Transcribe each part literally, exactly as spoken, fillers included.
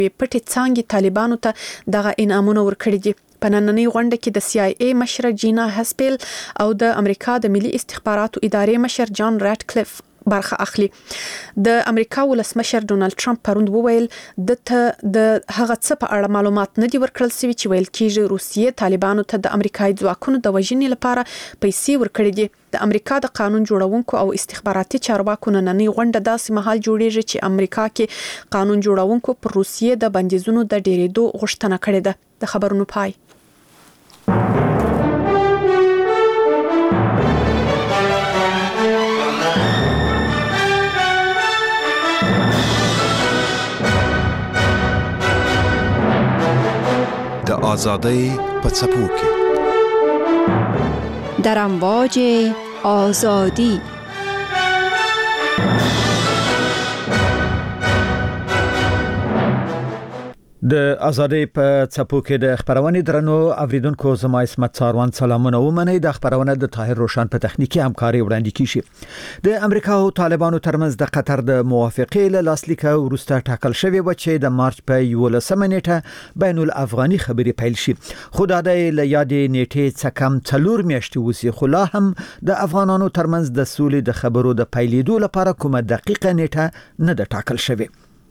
پټې څانګې طالبانو ته دغه انعامونه ورکړي دي. په نننۍ غونډه کې د سی آی ای مشر جینا هسپیل او د امریکا د ملي استخباراتو ادارې مشر جان راټکلیف برخه اخلي. د امریکا ولسمشر ډونالد ټرمپ پروند وویل د ته د هغه څه په اړه معلومات نه دي ورکړل شوي چې ویل کېږي روسیې طالبانو ته د امریکایي ځواکونو د وژنې لپاره پیسې ورکړي دي. د امریکا د قانون جوړونکو او استخباراتي چارواکو نننۍ غونډه داسې مهال جوړیږي چې امریکا کې قانون جوړونکو پر روسیې د بندیزونو د ډیرېدو غوښتنه کړې ده. د خبرونو پای. د آزادۍ په څپو کې در امواج آزادی. د ازادۍ په څپو کې د خبرونې درنو اوریدونکو زما اسمت څاروان سلامونه ومنئ. د خبرونه د طاهر روشن په تخنیکی همکاري وړاندې کیږي. د امریکا او طالبانو ترمنځ د قطر د موافقې له لاسلیک وروسته ټاکل شوی و چې د مارچ په یولسمه نیټه بین الافغاني خبرې پیل شي. خو د له یادې نیټې څخه کم څلور میاشتې وسی خو لا هم د افغانانو ترمنځ د سولې د خبرو د پیلېدو لپاره کومه دقیقه نیټه نه ده ټاکل شوی.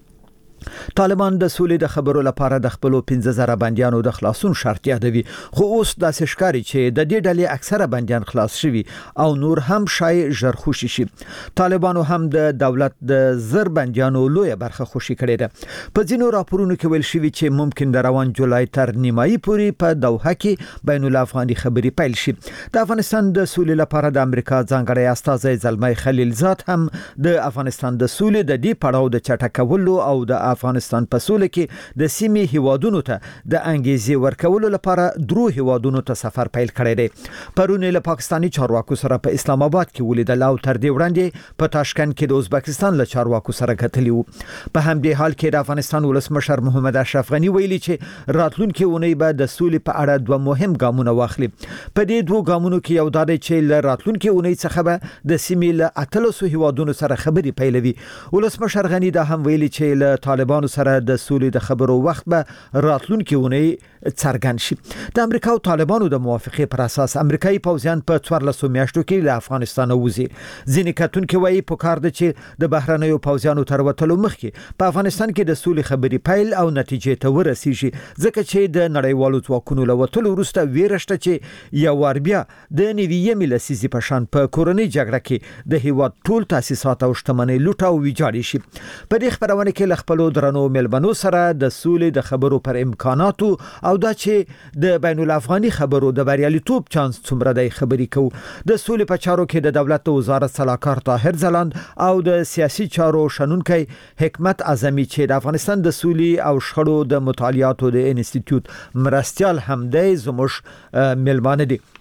طالبان د سولې د خبرو لپاره د خپل پنځه زره بنديانو د خلاصون شرط یادوي، خو اوس د ښکاری چې د دې ډلې اکثره بنديان خلاص شوي او نور هم شای ژر خوشي شي. طالبانو هم د دولت د زر بنديانو لوی برخه خوشي کړې ده. په ځینو راپورونو کې ویل شوی چې ممکن د روان جولای تر نیمایي پورې په دوحه کې بین الافغاني خبرې پیل شي. د افغانستان د سولې لپاره د امریکا ځانګړی استازی زلمي خلیلزاد هم د افغانستان د سولې د دې پړاو د چټکولو او د افغانستان په سولې کې د سیمې هیوادونو ته د انګیزې ورکولو لپاره درو هیوادونو ته سفر پیل کړی دی. پرون له پاکستانی چارواکو سره په اسلام آباد کې ولیدل او تر دې وړاندې په تاشکند کې د ازبکستان له چارواکو سره کتلی وو. په همدې حال کې د افغانستان ولسمشر محمد اشرف غنی ویلي چې راتلونکي اونۍ به د سولې په اړه دوه مهم ګامونه واخلي. په دې دوه ګامونو کې یو دا دی چې له راتلونکي اونۍ څخه به د سیمې له اتلسو هیوادونو سره خبرې پیلوي. ولسمشر غنی دا هم ویلي چې له طالبانو سره د سولې د خبرو وخت به راتلونکي اونۍ څرګند شي. د امریکا او طالبانو د موافقې پر اساس امریکایي پوځیان په څوارلسو میاشتو کې له افغانستان وځي. ځینې کتونکو وایي په کار ده چې د بهرنیو پوځیانو تر وتلو مخکې په افغانستان کې د سولې خبرې پیل او نتیجې ته ورسیږي، ځکه چې د نړیوالو ځواکونو له وتلو وروسته ویره شته چې یو وار بیا د نویمې لسیزې په شان په کورنۍ جګړه کې د هیواد ټول تاسیسات او شتمنۍ لوټ او ویجاړ شي. په دې خبرونه کې له خپل درنو ملبنو سره د سولې د خبرو پر امکاناتو او دا چې د بین الافغاني خبرو د بریالیتوب چانس څومره دی خبرې کوو. د سولې په چارو کې د دولت وزارت صلاحکار طاهر ځلاند او د سیاسي چارو شنونکي حکمت اعظمي چې د افغانستان د سولې او شخړو د مطالعاتو د انسټیټیوټ مرستيال هم دی زموږ ملمانه دي.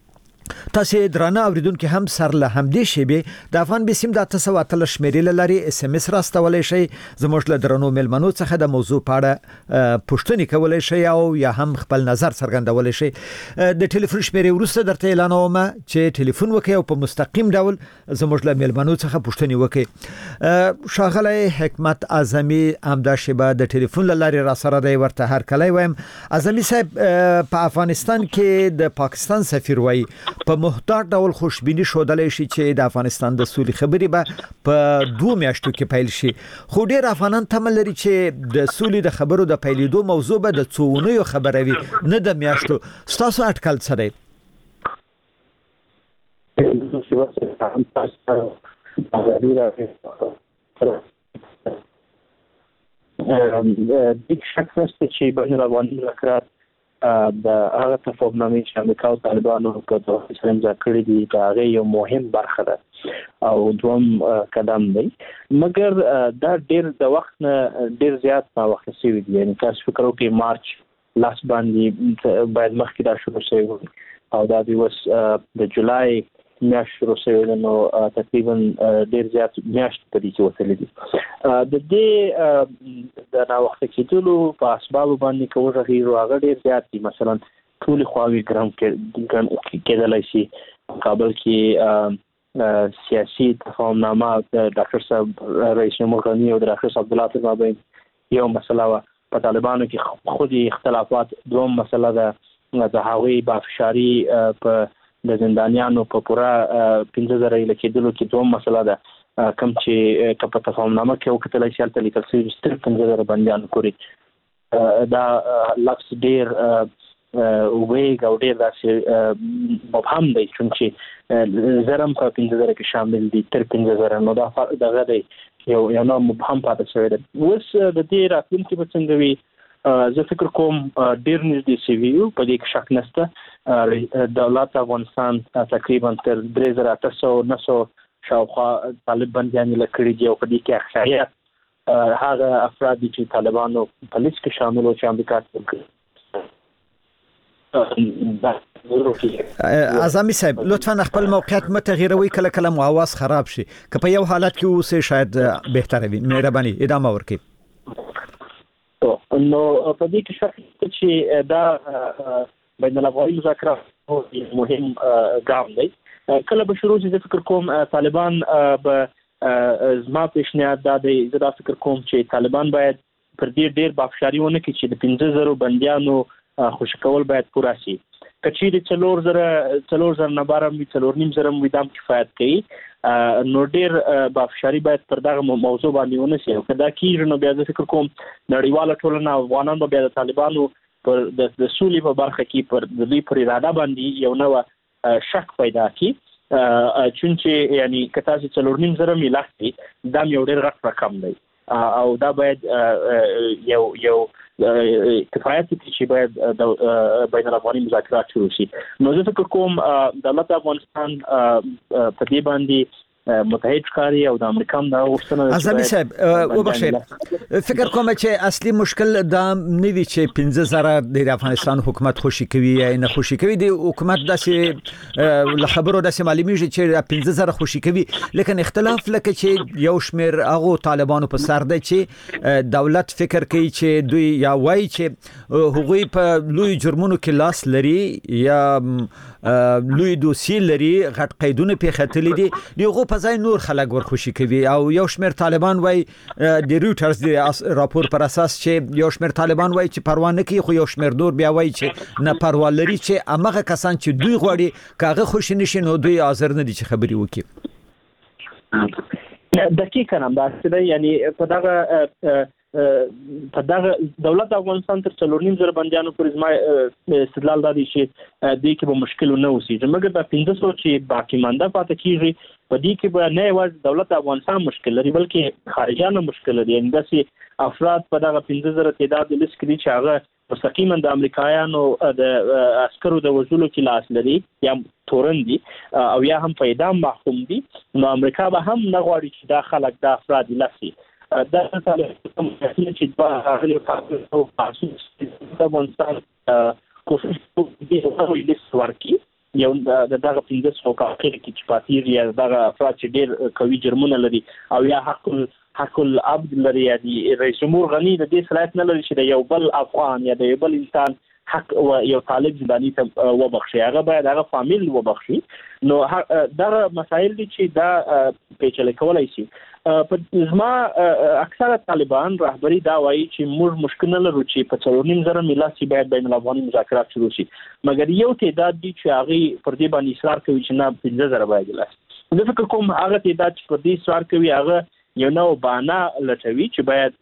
تاسو درانه اوریدونکو هم سر له همدې شیبه د افغان بسیم د تاسو اتل شمیرې لري اس ام اس راستولای شي. زموږ له درنو ملمنو څخه د موضوع په اړه پوښتنې کولای شي او یا هم خپل نظر څرګندولای شي. د ټلیفون شمیرې ورسته درته اعلانوم چې ټلیفون وکړئ او په مستقیم ډول زموږ له ملمنو څخه پوښتنې وکړئ. شاغله حکمت اعظمي امدا شیبه د ټلیفون لاري را سره دی ورته هر کله وایم. اعظمي صاحب په افغانستان کې د پاکستان سفیر وای په محتاط ډول خوشبینی شودلې شي چې د افغانستان د سولې خبرې به په دوه میاشتو کې پیل شي، خو ډېر افغانان تمل لري چې د سولې د خبرو د پیلېدو موضوع به د څوونیو خبره وي نه د میاشتو. ستاسو اټکل څه دی؟ د شک نشته چې بین الافغاني مذاکرات د هغه تفاهمنامې چې امریکا او طالبانو په توافق سره امضا کړې دي دا هغه یو مهم برخه ده او دوم قدم دی، مګر دا ډېر د وخت نه ډېر زیات ما وخت شوی دی. یعنی تاسو فکر وکړئ مارچ لاس باندې باید مخکې دا شروع شوی او دا د وس د جولای میاشت شروع شوی نو تقریبا ډېر زیات میاشت په دې کې وتلې دي. د دې د نا وخت کېدلو په اسباب باندې کومه غیر هغه ډېر زیات دي. مثلا ټول خواوی ګرام کې ګرام کېدلای شي. کابل کې سیاسي تفاهمنامه د ډاکټر صاحب رئیس جمهور غنی او د ډاکټر صاحب عبدالله مابین یو مسله و. په طالبانو کې خودي اختلافات. دوم مسله ده د هغوی بافشاری په د زندانیانو په پوره پنځه زره لکېدلو کې. دوم مسله ده کوم چې په تفاهمنامه کې وکتل شي تل لیکل شوی ستر پنځه زره بنديان کوري. دا لفظ ډیر ویګ او ډیر داسې مبهم دی چې زرم په پنځه زره کې شامل دي تر پنځه زره. نو دا دغه دی یو یو نو مبهم پاتې شوی دی. اوس د دې راتلونکي به څنګه وي زه فکر کوم ډیر نږدې شوي یو په دې کې شک نشته. دولت افغانستان تقریبا تر درې زره اته سوه نه سوه شاوخوا طالب بندیان لکړي دي او په دې کې اکثریت هغه افراد چې طالبانو په لیست کې شامل او چې امریکا ته اعظمي صاحب لطفا خپل موقعیت متغیروي کله کله مو आवाज خراب شي که په یو حالت کې اوسه شاید بهتره وي. مهرباني ادامه ورکړئ. نو په دې کې شک چې دا بین الافغاني مذاکرات مهم ګام دی. کله به شروع شي فکر کوم طالبان به زما پیشنهاد دا دی زه دا فکر کوم چې طالبان باید پر دې ډیر بافشاری ونه کړي چې د پنځه زره بندیانو خوشی کول باید پوره شي. کچېرې څلور زره څلور زره نه بارم وي څلور نیم زره وي دام کفایت کوي. نو ډیر بافشاری باید پر دغه موضوع باندې ونه شي. که دا کېږي نو بیا زه فکر کوم نړیواله ټولنه افغانان به بیا د طالبانو پر د سولې په برخه کې پر د دوی پر اراده باندې یو نوه شک پیدا کړي. چونچې یعنی که تاسو څلور نیم زره میلاخي دا یو ډېر غټ رقم دی او دا باید یو یو کفایت کوي چې باید د بین الافغاني مذاکرات شروع شي. نو زه فکر کوم دولت افغانستان په دې باندې متحد ښکاري او د امریکا هم دا غوښتنه ده. اعظمي صاحب وبخښئ فکر کوم چې اصلي مشکل دا نه وی چې پنځه زره د افغانستان حکومت خوشي کوي یا نه خوشي کوي. د حکومت داسې له خبرو داسې معلومیږي چې پنځه زره خوشي کوي لیکن اختلاف لکه چې یو شمیر هغه طالبانو په سر ده چې دولت فکر کوي چې دوی یا وایي چې هغوی په لوی جرمونو کې لاس لري یا لوی دوسیه لري غټ قیدونه پیښتلې دي دغه په ځای نور خلک ورخوشي کوي. او یو شمیر طالبان وای د رويټرز د راپور پر اساس چې یو شمیر طالبان وای چې پروا نه کوي خو یو شمیر دور بیا وای چې نه پروا لري چې امغه کسان چې دوی غواړي کاغه خوشی نشي نو دوی حاضر نه دي چې خبري وکړي. دقیقاً هم دا څه دی یعنی په دغه په دغه دولت افغانستان تر څلور نیم زره بندیانو پر ځما استدلال دا دی چې دې کې به مشکل نه وسیږي مګر دا پنځه سوه چې باقی مانده پاتې کیږي په دې کې به نه یوازې دولت افغانستان مشکل لري بلکې خارجانو مشکل لري. یعنی داسې افراد په دغه پنځه زره تعداد د لیست کې دي چې هغه مستقیما د امریکایانو د عسکرو د وژلو کې لاس لري یا تورن دي او یا هم په اعدام محکوم دي. نو امریکا به هم نه غواړي چې دا خلک د افراد لاسي دا څه چې په هغه په تاسو د افغانستان کوشش کوي چې لیست ورکړي یو د دغه پنځه سوه کاکل کې چې پاتې یا دغه افراد چې ډېر قوي جرمونه لري او یا حق حق العبد لري یا د رئیس جمهور غنی د دې صلاحیت نه لري چې د یو بل افغان یا د یو بل انسان حق او یو طالب زنداني ته وبخشي هغه باید هغه فامیل وبخشي. نو دا مسایل دي چې دا پیچلې کولای شي. په زما اکثره طالبان رهبری دا وایي چې موږ مشکل نه لرو چې په څلور نیم زره میلاسي باید بین الافغاني مذاکرات شروع شي مګر یو تعداد دي چې هغه پر دې باندې اصرار کوي چې نه پنځه زره باید لاس. زه فکر کوم هغه تعداد چې پر دې اصرار کوي هغه یو نو بهانه لټوي چې باید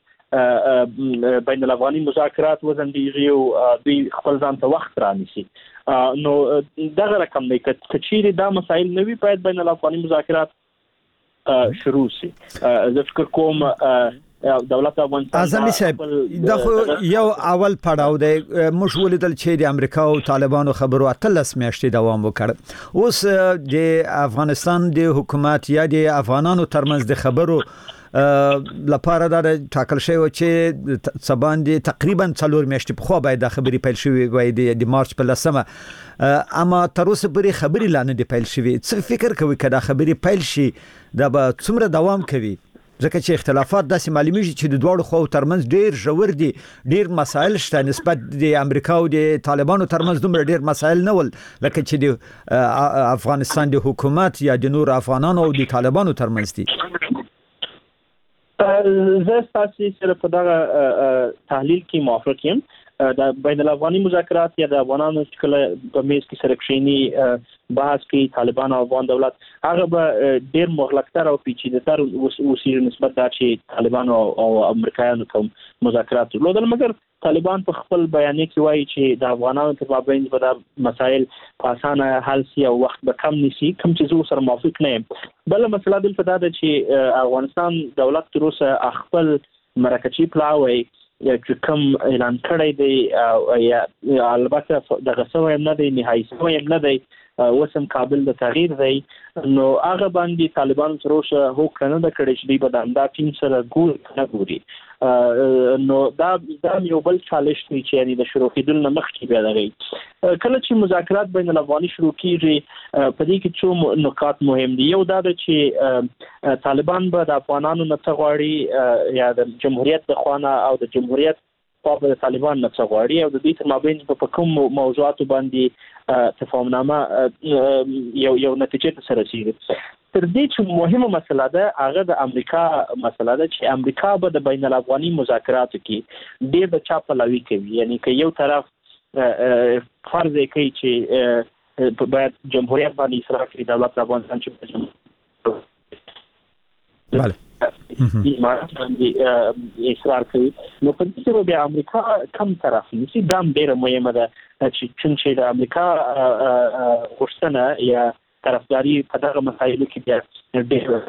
بین الافغاني مذاکرات وزنديږي او دوی خپل ځان ته وخت رانیسي. نو دغه رقم دی چې چیرې دا مسایل نوي باید بین الافغاني مذاکرات شروع شي. زه فکر کوم دولت افغانستان اعظمي صاحب دا خو یو اول پړاو دی. موږ ولیدل چې د امریکا او طالبانو خبرو اتلس میاشتې دوام وکړ. اوس د افغانستان د حکومت یا د افغانانو ترمنځ د خبرو لپاره دا ټاکل شوی چې سبان دي تقریبا څلور میاشتې په خو باید د خبرې پیل شوی وای د مارچ په لسمه اما تر اوسه پورې خبرې لا نه دی پیل شوی. څه فکر کوي کدا خبرې پیل شي دا به څومره دوام کوي ځکه چې اختلافات داسې معلومیږي چې د دوړو خو ترمنځ ډیر ژور دي ډیر مسایل شته نسبت د امریکا او د طالبانو ترمنځ دومره ډیر مسایل نه ول لکه چې د افغانستان د حکومت یا د نور افغانانو او د طالبانو ترمنځ دي. زه تاسو سره په دغه تحلیل کې موافق یم. د بین الافغاني مذاکرات یا د افغانانو چې کله په میز کې سره کښینی بحث کوي طالبان او افغان دولت هغه به ډیر مغلقتر او پیچیده‌تر وسیله نسبت دا چې طالبان او امریکایانو کوم مذاکرات لودل، مګر طالبان په خپل بیانیه کې وایي چې د افغانانو په مابین به دا مسایل په اسانه حل شي او وخت به کم نشي، کوم چې زه سره موافق نه یم. بل مسله دلته دا ده چې افغانستان دولت تر اوسه خپل مرکزی پلاوی چې کوم اعلان کړی دی یا البته دغه سوی نه دی نهایي سوی نه دی وسم قابل د تغییر دی، نو هغه باندې طالبان تر اوسه هوکړه نه ده کړې چې دوی به د همدا ټیم سره ګوري نه ګوري. نو دا دا یو بل چالش دی چې یعنی د شروع کېدل نه مخکې بیا دغه کله چې مذاکرات بین الافغاني شروع کیږي په دې کې څو نکات مهم دي. یو دا ده چې طالبان به د افغانانو نه غواړي یا د جمهوریت د خوانه او د جمهوریت په د طالبان نه غواړي او د دې تر مابین په کوم موضوعات باندې تفاهمنامه یو یو نتیجه ته رسیږي. تر دې چې مهمه مسله ده هغه د امریکا مسله ده چې امریکا به د بین الافغاني مذاکراتو کې ډېر د چا پلوي کوي، یعنی که یو طرف فرض کوي چې باید جمهوریت باندې اصرار کوي دولت افغانستان چې بله امارات باندې اصرار کوي، نو په دې سره بیا امریکا کم طرف نشي. دا ډېر مهمه ده چې چې د امریکا غوښتنه یا طرفداري په دغه مسایلو کې بیا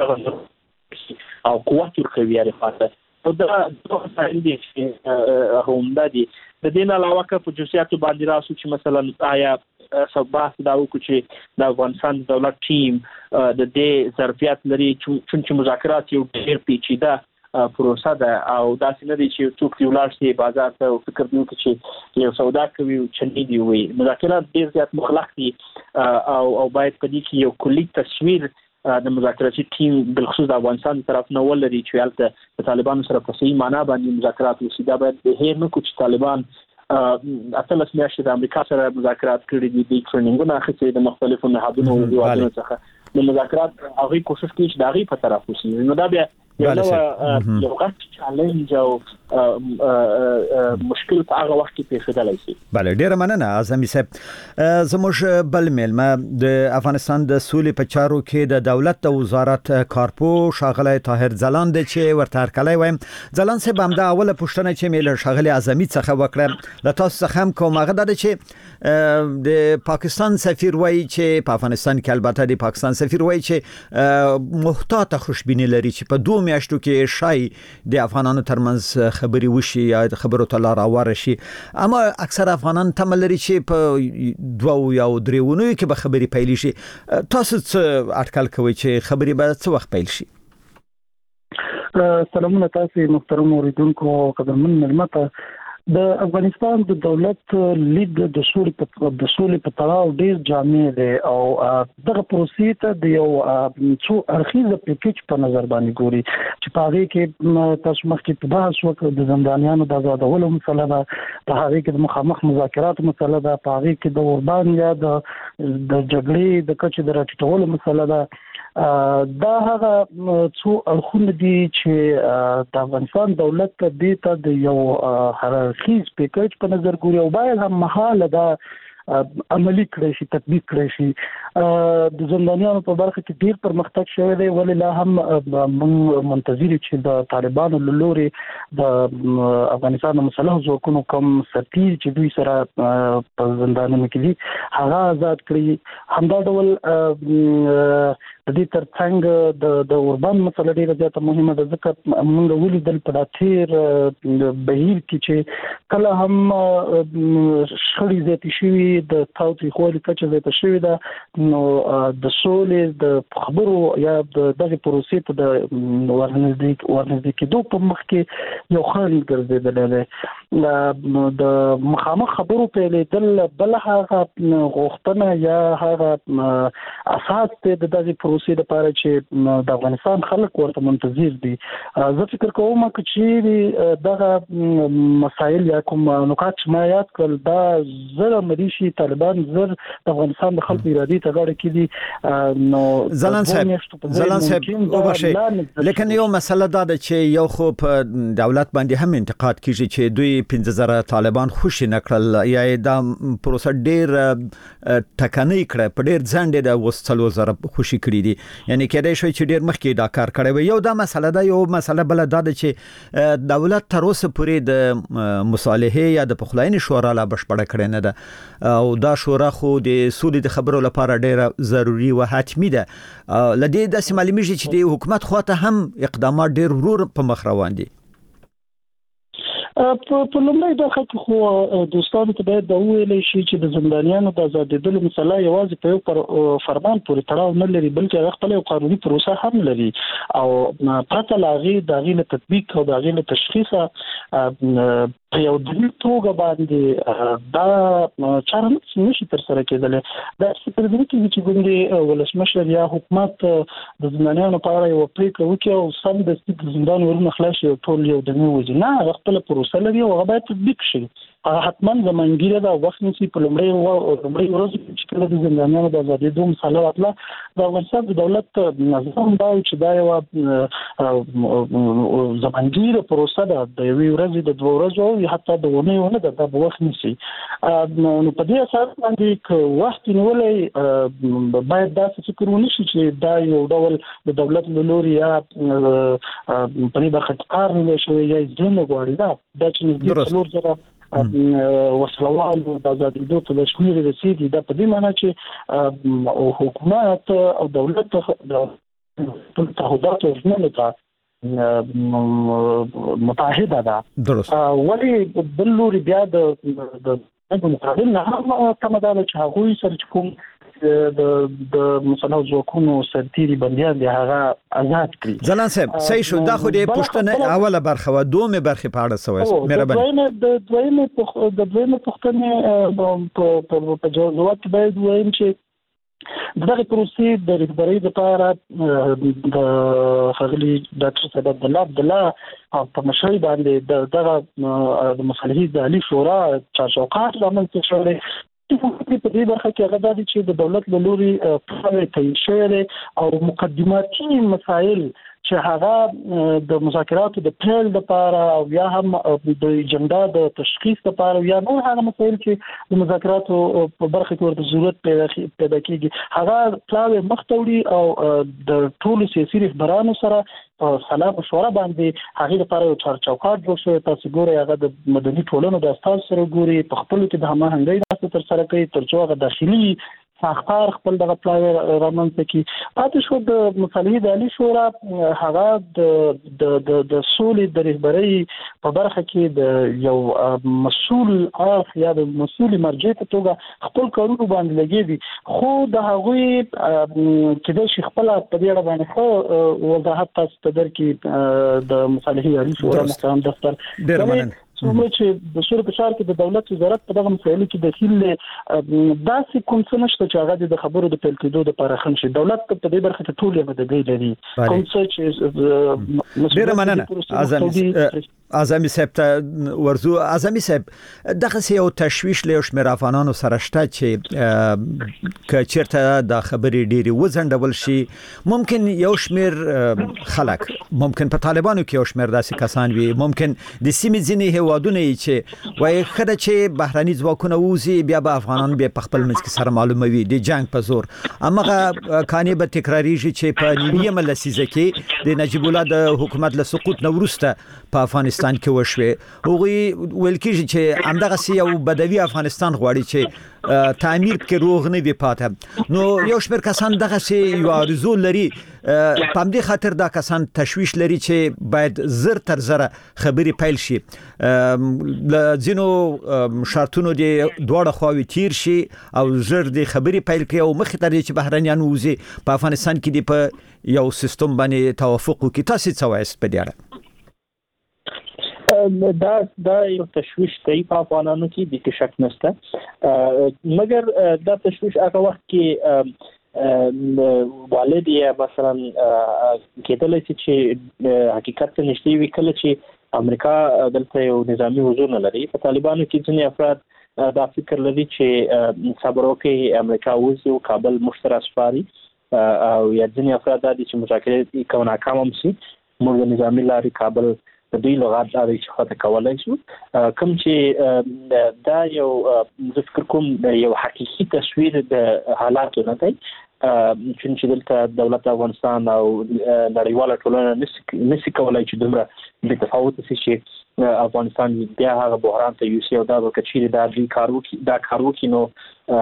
ډېر او قوت ورکوي یاري خاطر او دا دوه مسایل دي چې همدا دي. د دې نه علاوه که په جزئیاتو باندې راسو چې مثلا آیا سباس دا وکړي چې د افغانستان دولت ټیم د دې ظرفیت لري چې مذاکرات یو ډېر پیچیده پروسه ده او داسې نه دي چې څوک دی ولاړ شي بازار ته او فکر دی چې یو سودا کوي او چني دی وي. مذاکرات ډېر زیات مخلق دي او او باید په دې کې یو کلی تصویر د مذاکراتي ټیم بالخصوص د افغانستان طرف نه ولري چې البته د طالبانو سره په صحیح معنا باندې مذاکرات وشي. دا باید هیر نه کوي چې طالبان اتلس میاشتې د امریکا سره مذاکرات کړي دي، د ټریننګونو اخیستي د مختلفو نهادونو او هیوادونو څخه د مذاکرات هغه کوشش کوي چې د هغه په طرف وشي. نو دا بیا یو یو غټ چالنج او مشکل په هغه وخت کې پیښیدلی شي. بله ډیره مننه اعظمي صاحب. زموږ بل مېلمه د افغانستان د سولې په چارو کې د دولت د وزارت کارپو ښاغلی طاهر ځلاند چې ورته هرکلی وایم. ځلاند صاحب همدا اوله پوښتنه چې مې له ښاغلي اعظمي څخه وکړه له تاسو څخه هم کوم هغه دا ده چې د پاکستان سفیر وایي چې په افغانستان کې البته د پاکستان سفیر وایي چې محتاطه خوشبیني لري چې په دوه میاشتو کې شای د افغانانو ترمنځ خبري وشي یا د خبرو ته لار هواره شي، اما اکثر افغانان تمه لري چې په دوه یا درې ونیو کې به خبري پیل شي. تاسو څه اټکل کوئ چې خبري به څه وخت پیل شي؟ سلامونه تاسو محترم اوریدونکو قدرمن ملمت. د افغانستان د دولت لید د سولې په د سولې په تړاو ډیر جامع دی او دغه پروسې ته د یو څو اړخیزه پیکیج په نظر باندې ګوري چې په هغه کې تاسو مخکې په بحث وکړ د زندانیانو د آزادولو مسله ده، په هغه کې د مخامخ مذاکرات مسله ده، په هغه کې د اوربان یا د د جګړې د کچې د راټیټولو مسله ده. دا هغه څو اړخونه دي چې د افغانستان دولت ته دې ته د یو هررخیز پیکیج په نظر ګوري او باید هم مهاله دا عملی کړی شي، تطبیق کړی شي. د زندانیانو په برخه کې ډیر پرمختګ شوی دی، ولې لا هم موږ منتظر چې د طالبانو له لوري د افغانستان د مسلح ځواکونو کوم سرتیر چې دوی سره په زندانونو کې دي هغه آزاد کړي. همدا ډول د دې ترڅنګ د د اوربان مسله ډیره زیاته مهمه ده، ځکه موږ ولیدل په داتیر بهیر کې چې کله هم شخړې زیاتې شوي د تاوتری خولي کچه زیاته شوې ده، نو د سولې د خبرو یا د دغه پروسې ته د ورنږدې ورنږدې کېدو په مخ کې یو خنډ ګرځېدلی دی. د مخامخ خبرو پیلېدل بل هغه غوښتنه یا هغه اساس د دغه پروسې لپاره چې د افغانستان خلک ورته منتظر دي. زه فکر کوم چې دغه مسایل یا کوم نکات چې ما یاد کړل دا زر مریشي طالبان زر د افغانستان د خلکو ارادي ته غاړه کړي. نو زلان صاحب زلان صاحب وبښئ، لیکن یو مسله دا ده چې یو خو په دولت باندې هم انتقاد کیږي چې دوی پنځه زره طالبان خوشي نکړل یا دا پروسه ډیر ټکنۍ کړه په ډیر ځنډ د وسلو زره خوشي کړی دي، یعنی کېدای شي چې ډیر مخکې دا کار کړی وي. یو دا مسله ده، یو مسله بل دا ده چې دولت تر اوسه پورې د مصالحه یا د پخلاینې شورا لا بشپړه کړې نه ده او دا شورا خو د سولې د خبرو لپاره ډیره ضروری او حتمی ده. لدې د معلومیږي چې د حکومت خواته هم اقدامات ډیر ورور په مخ روان دي. په لومړی برخه کې خو دوستانو ته باید دا وویل شي چې د زندانیانو د آزادېدلو مسله یوازې په یو فرمان پورې تړاو نه لري، بلکې هغه خپل یو قانوني پروسه هم لري او پرته له هغې د هغې له تطبیق او د هغې له تشخیصه په یو دلیل توګه باندې دا چاره نشي ترسره کېدلی. دا فکر دی چې ګوندې ولسمشر یا حکومت د زندانیانو په اړه یوه پرېکړه وکړي او سمدستي د زندان ورونه خلاص شي او ټول یو دمې وځي. نه، هغه خپله پروسه لري او هغه باید تطبیق شي. هغه حتما زمانګیره ده، وخت نیسي. په لومړۍ لومړۍ ورځ چې کله د زندانیانو د آزادېدو مسله راتله، د افغانستان د دولت نظام دا چې دا یوه زمانګیره پروسه ده، د یوې ورځې د دوه ورځو او حتی د اونۍ ونه ده، دا به وخت نیسي. نو په دې اساس باندې که وخت نیولی باید داسې فکر ونه شي چې دا یو ډول د دولت له لوري یا په دې برخه کې کار نیولی شوی یا یې نه غواړي. دا دا چې نږدې څلور زره وسلوالو د آزادېدو ته د شمېر رسېږي. دا په دې معنی چې حکومت او دولت د تعهداتو ژمنو ته متعهده ده. ولې بل لوري بیا د مقابل نه هم تمه ده چې هغوی سره چې کوم د مسلح ځواکونو سرتیري بندیان دي هغه آزاد کړي. زلان صاحب صحیح شو. دا خو د پوښتنې اوله برخه و، دومره برخه په اړه سوې مهرباني. د دویمه د دویمه پوښتنې په جواب کې باید وایم چې دغه پروسې د رهبرۍ لپاره د ښاغلي ډاکټر صاحب عبدالله عبدالله په مشرۍ باندې دغه د مصالحې د عالي شورا چارچوکاټ رامنځته شوی. په دې برخه کې هغه دا دي چې د دولت له لوري پلان تعیین شوی دی او مقدماتي مسایل چې هغه د مذاکراتو د پیل لپاره او یا هم د اجنډا د تشخیص لپاره یا نور هغه مسایل چې د مذاکراتو په برخه کې ورته ضرورت پیدا کیږي، هغه پلاوی مخ ته وړي او د ټولو سیاسي رهبرانو سره په سلا مشوره باندې هغې لپاره یو چارچوکاټ جوړ شوی. تاسو ګورئ هغه د مدني ټولنو د استازو سره ګوري، په خپلو کې د هماهنګۍ ناستې ترسره کوي تر څو هغه داخلي ساختار خپل دغه پلاوی رامنځته کړي. پاتې شو د مصالحې د عالي شورا، هغه د د د سولې د رهبرۍ په برخه کې د یو مسؤل اړخ یا د مسؤل مرجع په توګه خپل کارونو باندې لګېږي، خو د هغوی کېدای شي خپله په دې اړه باندې ښه وضاحت تاسو ته درکړي د مصالحې عالي شورا مقام دفتر. ډېره مننه. څومره چې د سور په ښار کې د دولت وزارت په دغه مسایلو کې دخیل داسې کوم څه نشته چې هغه د خبرو د پیل کېدو لپاره خنډ شي. دولت په دې برخه کې ټول مددګۍ لري. کوم څه چې ډېره مننه. اعظمي صاحب ته ورزو. اعظمي صاحب دغه یو تشویش له شمېر افغانانو سره شته چې که چیرته د خبرې ډېری وزندول شي، ممکن یو شمېر خلک، ممکن په طالبانو کې یو شمېر داسې کسان وي، ممکن د سیمې ځینې هیوادونه چې وایي خره چې بهرني ځواکونه ووځي بیا به افغانان بیا په خپل منځ کې سره معلوموي د جنگ په زور. همغه کانې به تکراریږي چې په نیمه لسیزه کې د نجیب الله د حکومت له سقوط نه وروسته په افغانستان کې وشوه. هغوی ویل کېږي چې همدغسې یو بدوي افغانستان غواړي چې تعمیر کې روغ نه وي پاته. نو یو شمېر کسان دغسې یو آرزو لري، په همدې خاطر دا کسان تشویش لري چې باید زر تر زره خبرې پیل شي، له ځینو شرطونو د دواړه خواوې تیر شي او زر د خبرې پیل کړي او مخې ته چې بهرنیان ووځي په افغانستان کې د په یو سیستم باندې توافق وکړي. تاسو څه وایست په دې اړه؟ دا دا یو تشویش دی په افغانانو کې، د شک نشته، مګر دا تشویش هغه وخت کې والد یا مثلا کېدل چې حقیقت نشته وی کله چې امریکا دلته یو نظامی حضور نه لري په طالبانو کې ځینې افراد دا فکر لري چې صبر وکړي امریکا وځي او کابل مشترک سپاري او یا ځینې افراد د چې مذاکرات کوي ناکام هم شي موږ نظامی لاري کابل د دوی لغات لري چې خاطر کولای شو کوم چې دا یو د فکر کوم یو حقيقي تصویر د حالاتو نه دی چې دلته دولت افغانستان او نړیواله ټولنه نشي کولای چې دومره به تفاوت شي چې افغانستان بیا هغه بحران ته یوسي او دا وکړي دا دوی کارو کې دا کارو کې نو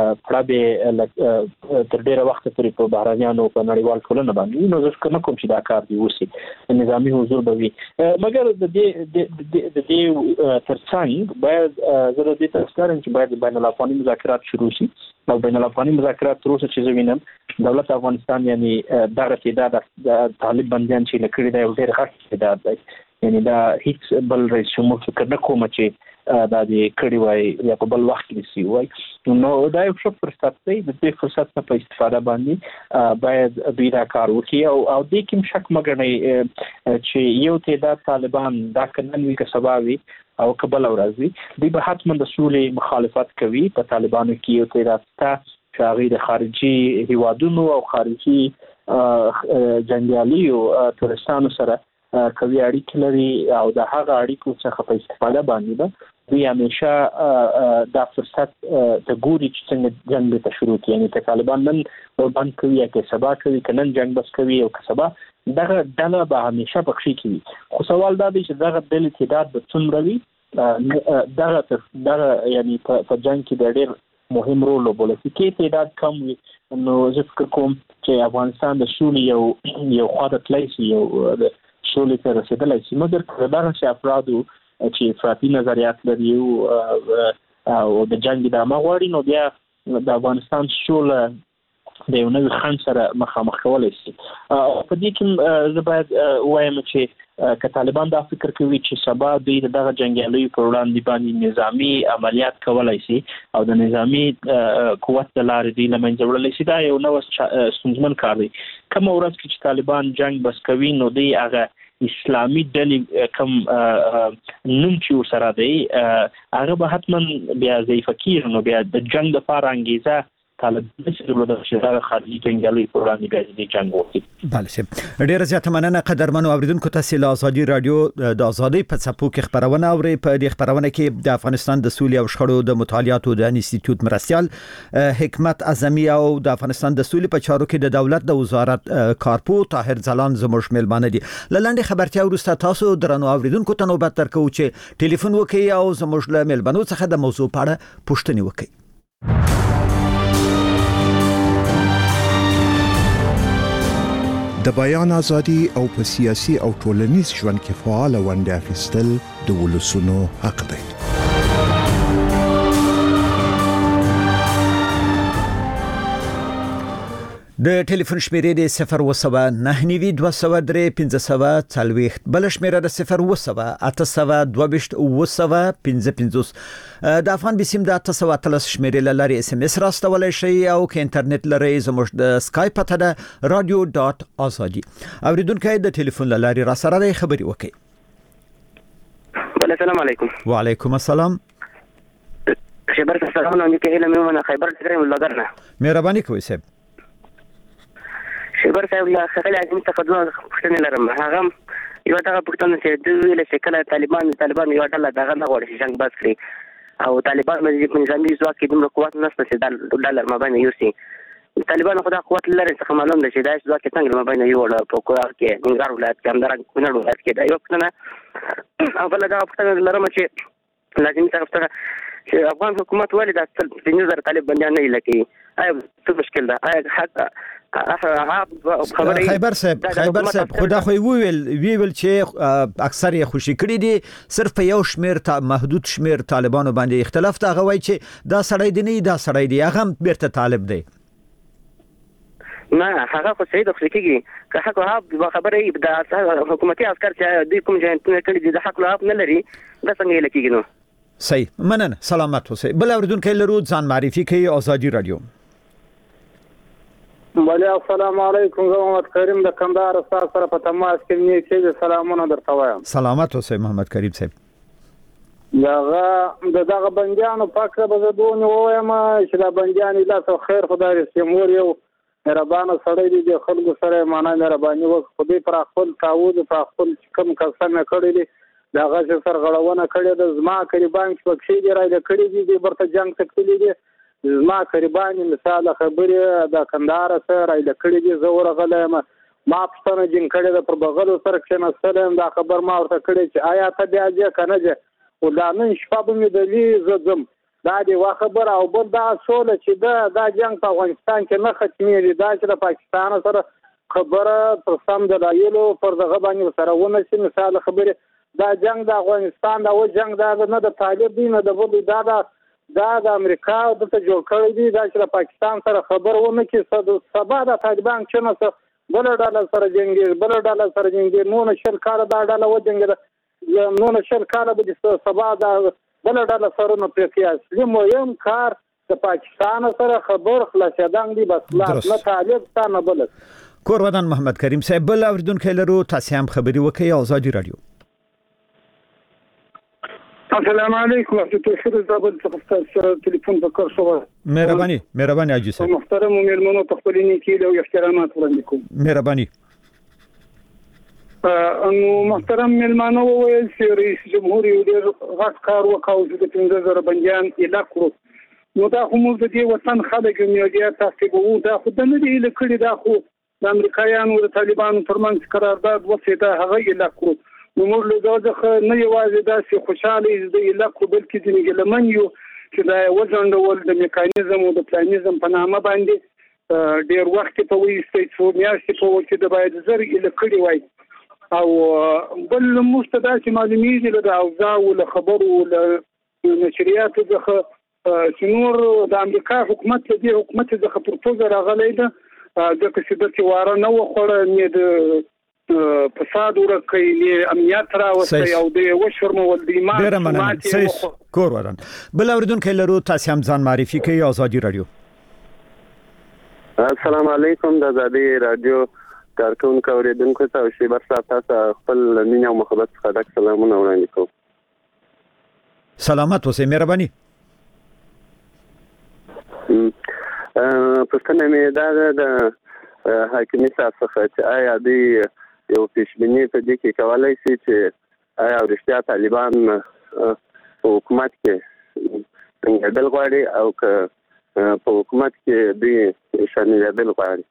پرابه تر ډیره وخت پورې په بهرانيانو په نړیوال ټولنه باندې نو ځکه نه کوم چې دا کار دی وسی نظامی حضور به وي مګر د دې د دې ترڅنګ باید زه د دې تذکرم چې باید بین الافغاني مذاکرات شروع شي او بین الافغاني مذاکرات تر اوسه چې زوینم دولت افغانستان یعنی دغه تعداد د طالب بندیان چې لکړي دا یو ډېر غټ تعداد دی یعنی دا هیڅ بل رئیس جمهور فکر نه کوم چې دا د کړي وای یا په بل وخت کې سی وای نو دا یو څه فرصت دی د دې فرصت نه په استفاده باندې باید دوی دا کار وکړي او او د کوم شک مګنی چې یو تعداد طالبان دا کنن وی که سبا وي او قبل اورځي دوی به حتما د سولې مخالفت کوي په طالبانو کې یو تعداد ته شاغي د خارجي هیوادونو او خارجي جنگیالیو ترستانو سره کوي اړیکې لري او د هغه اړیکو څخه په استفاده باندې به دوی همیشه دا فرصت ته ګوري چې څنګه جنگ ته شروع کړي یعنی ته طالبان نن ورباندې کوي یا که سبا کوي که نن جنگ بس کوي او که سبا دغه ډله به همیشه پکې کوي خو سوال دا دی چې دغه ډلې تعداد به څومره وي دغه دغه یعنی په جنگ کې د ډېر مهم رول لوبولی شي کې تعداد کم وي نو زه فکر کوم چې افغانستان د سولې یو یو خواته تللی شي یو سولې ته رسېدلی شي مګر که دغسې افرادو چې افراطي نظریات لري او د جنګ ادامه غواړي نو بیا د افغانستان سوله د یو نوي خنډ سره مخامخ کولی شي او په دې کې زه باید ووایم چې که طالبان دا فکر کوي چې سبا دوی د دغه جنګیالیو پر وړاندې باندې نظامي عملیات کولی شي او د نظامي قوت د لارې دوی له منځه وړلی شي دا یو نوی ستونزمن کار دی کومه ورځ کې چې طالبان جنګ بس کوي نو دوی هغه اسلامي ډلې کوم نوم چې ورسره دی هغه به حتما بیا ضعیفه کېږي نو بیا د جنګ دپاره انګېزه طالب نشي درلودلی چې دا خارجي جنګیالیو پر وړاندې بیا د جنګ وکړي. بله صاحب ډېره زیاته مننه قدرمنو اوریدونکو تاسې له ازادي راډیو د ازادۍ په څپو کې خپرونه اورئ په دې خپرونه کې د افغانستان د سولې او شخړو د مطالعاتو د انسټیټیوټ مرستیال حکمت اعظمي او د افغانستان د سولې په چارو کې د دولت د وزارت کارپو طاهر ځلان زموږ میلمانه دي. له لنډې خبرتیا وروسته تاسو درنو اوریدونکو ته نوبت درکوو چې ټلیفون وکړئ او زموږ له میلمنو څخه د موضوع په اړه پوښتنې وکړئ. د بیان ازادي او په سیاسي او ټولنیز ژوند کې فعال ونډه اخیستل د ولسونو حق دی. د ټلیفون شمیرې د صفر وسوه نه نوي دوه سوه درې پنځه سوه څلوېښت بل شمیره د صفر وسوه اته سوه دوه ویشت اوه سوه پنځه پنځوس د افغان بسیم د اته سوه اتلس شمیرې له لارې اس ام اس راستولی شئ او که انټرنیټ لرئ زموږ د سکایپ پته ده رادیو ډاټ ازادي. اوریدونکي د ټلیفون له لارې راسره دی خبرې وکړئ. بله السلام علیکم. وعلیکم السلام. خبر سلام نو کې هله مې خیبر څخه ملګر نه مهرباني کوئ صاحب. شبر صاحب لا خلل عظیم تقدم پښتنه لرم هغه یو دغه پښتنه چې د ویل چې کله طالبان طالبان یو ډله دغه نه غواړي چې جنگ بس کړي او طالبان مې نظامي ځواک کې دومره قوت نشته چې د ډالر مابین یوسي طالبان خو دا قوت لري څخه معلوم دی چې دا ځواک څنګه مابین یو وړ په کوار کې ننګار ولایت کې همدارنګه کونړ ولایت کې دا یو پښتنه او بل دا پښتنه لرم چې لازم تاسو چې افغان حکومت ولې د پنځه زره طالب بندیان نه لکې آیا څه مشکل ده آیا حق خیبر صاحب خیبر صاحب خدا خو ویل ویل چې اکثر یې خوشی کړی دي صرف په یو شمیر محدود شمیر طالبانو باندې اختلاف دا غوي چې دا سړی دی نه دا سړی دی هغه بیرته طالب دی نه هغه خو سید خو کېږي که حق وهاب خبره ای د حکومتي عسكر چې دوی کوم ځای ته کړي د حق وهاب نه لري دا څنګه لکېږي نو صحیح مننه سلامت اوسئ. بل اوریدونکو لرو ځان معرفي کوي ازادي رادیو. بله السلام علیکم زه محمد کریم د کندهار استاد سره په تماس کې نه چې سلامونه درته وایم. سلامت اوسئ محمد کریم صاحب. دغه دغه بندیانو پاکه به زه دونه وایم چې دا بندیان لا څو خیر خدای سیمور یو مهربانه سړی دی د خلکو سره معنا مهرباني وکړي خدای پر خپل تعوذ پر خپل کم کسانه کړی دی دغه سر غړونه کړی د زما قریبان چې پکې دی راځي کړی دی برته جنگ تکلی دی زما قریبان مثال خبره د کندهار سره راځي کړی دی زه ورغلم ما پښتنه جنگ کړی د پر بغل سره کښنه سلام دا خبر ما ورته کړی چې آیا ته بیا ځې کنه ځې او دا نن شپه به مې د لی زم دا دی وا خبر او بل دا سوله چې دا دا جنگ په افغانستان کې نه ختمېږي دا چې د پاکستان سره خبره پر سم د لایلو پر دغه باندې سره ونه شي مثال خبره دا جنگ د افغانستان دا و جنگ دا نه د طالب دی نه د بل دا دا دا د امریکا د ته جوړ کړی دی دا چې د پاکستان سره خبر ونه کې سبا د طالبان چې نو بل ډول سره جنگي بل ډول سره جنگي نو نه شل کال دا ډول و جنگي نو نه شل کال به سبا دا بل ډول سره نو پریکیاس لمو یم کار د پاکستان سره خبر خلاصېدان دی بس لا نه طالب ستانه بل کور ودان محمد کریم صاحب بل اوریدونکو لرو تاسو هم خبري وکي آزادي رادیو. السلام علیکم ورحمۃ الله وبرکاتہ سره ټلیفون وکړ شو مهرباني مهرباني اجي صاحب محترم مېلمنو تخپلینی کې له احترامات وړاندې کوم مهرباني انو محترم مېلمنو وویل چې رئیس جمهور یو ډېر غټ کار وکاو چې پنځه زره بندیان اله کړو نو دا هم د دې وطن خلک یو ډېر تاسو وو دا خو د نه دی لکړی دا خو د امریکایانو د طالبانو ترمنځ قرارداد وسیده هغه اله کړو نو موږ له ځکه نه یوازې داسې خوشاله د علاقو بلکې د نګلمن یو چې دا وځندول د میکانیزم او د پلانیزم په نامه باندې ډیر وخت په وېستې څو میاشتې په وخت د باید زر اله کړی وای او بل مستدا چې معلومیږي له اوضاع او له خبرو له نشریات څخه چې نور د امریکا حکومت د حکومت څخه پروپوزل راغلی ده د کسبه چې واره نه وخوړه نه د فساد ورکې امنیت راوستي او د وشرمول د ایمان ډیر مننه سیس کور ودان بل اوریدونکو لرو تاسو هم ځان معرفي کوي آزادي رادیو. السلام علیکم د آزادي رادیو کارکونکو اوریدونکو ته شي برسا تاسو خپل مینه او محبت څخه ډک سلامونه وړاندې کوم. سلامت اوسئ مهرباني. پښتنه مې دا د حاکمي څخه چې آیا د یو پیشبینی په دې کې کولای شي چې آیا ورشتیا طالبان حکومت کې څنګه بل غواړي او که په حکومت کې د شامل بل غواړي.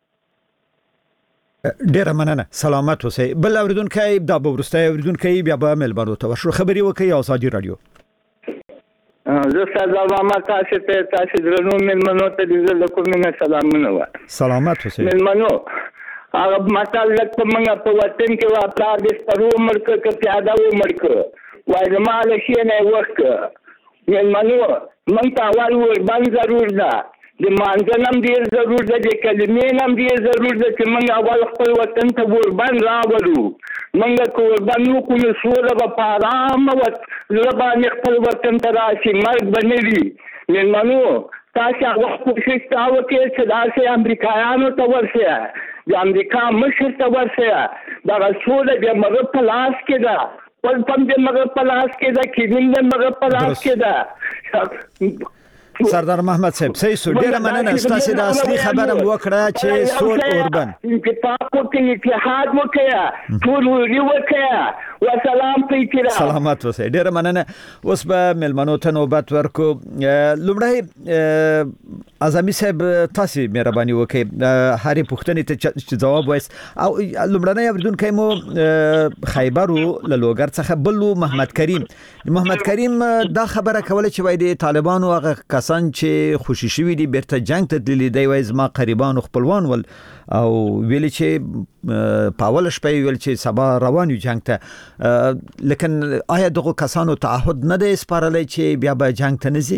ډیر مننه سلامت اوسئ بل اوریدونکو دا به ورسته اوریدونکو بیا به ملبانو ته ورشو خبري وکي آزادي رادیو. زه ستاسو ما تاسو ته تاسو درنو ملمنو ته د زړه کومه سلامونه و سلامت اوسئ ملمنو هغه ماته لکه موږ په وطن کې وا پلار دې سترو مړک ک پیاده و مړک وای زماله شي نه وخت ملمنو موږ ته اول ور باندې ضرور ده د مانځنم ډیر ضرور ده د کلمې نم ډیر ضرور ده چې موږ اول خپل وطن ته ور باندې راوړو موږ کو ور باندې کو نو سوره په پارام وت زبان خپل وطن ته راشي مرګ بنوي ملمنو تاسو هغه کوشش تاو کې چې داسې امریکایانو ته ورسه د امریکا مشر ته ورسه دا رسول د مغرب په لاس کې ده ول پم د مغرب په لاس کې ده کې د مغرب په لاس کې ده. سردار محمد صاحب صحیح سو ډیره مننه ستاسو د اصلي خبره وکړه چې سول اوربن اتفاق وکړي اتحاد وکړي ټول وکړي وسلام په سلامت اوسئ ډیره مننه اوس به ملمنو ته نوبت ورکو لومړی اعظمي صاحب تاسو مهرباني وکړئ هرې پوښتنې ته جواب وایست او لومړنی اوریدونکو مو خیبر له لوګر څخه بل محمد کریم محمد کریم دا خبره کوله چې وای د طالبانو هغه کسان چې خوشی شوی دي بیرته جنگ ته تللی دی وای زما قریبان خپلوان ول او ویل چې پاول شپې ویل چې سبا روان یو جنگ ته لیکن آیا دغه کسانو تعهد نه دی سپارلی چې بیا به جنگ ته نزي؟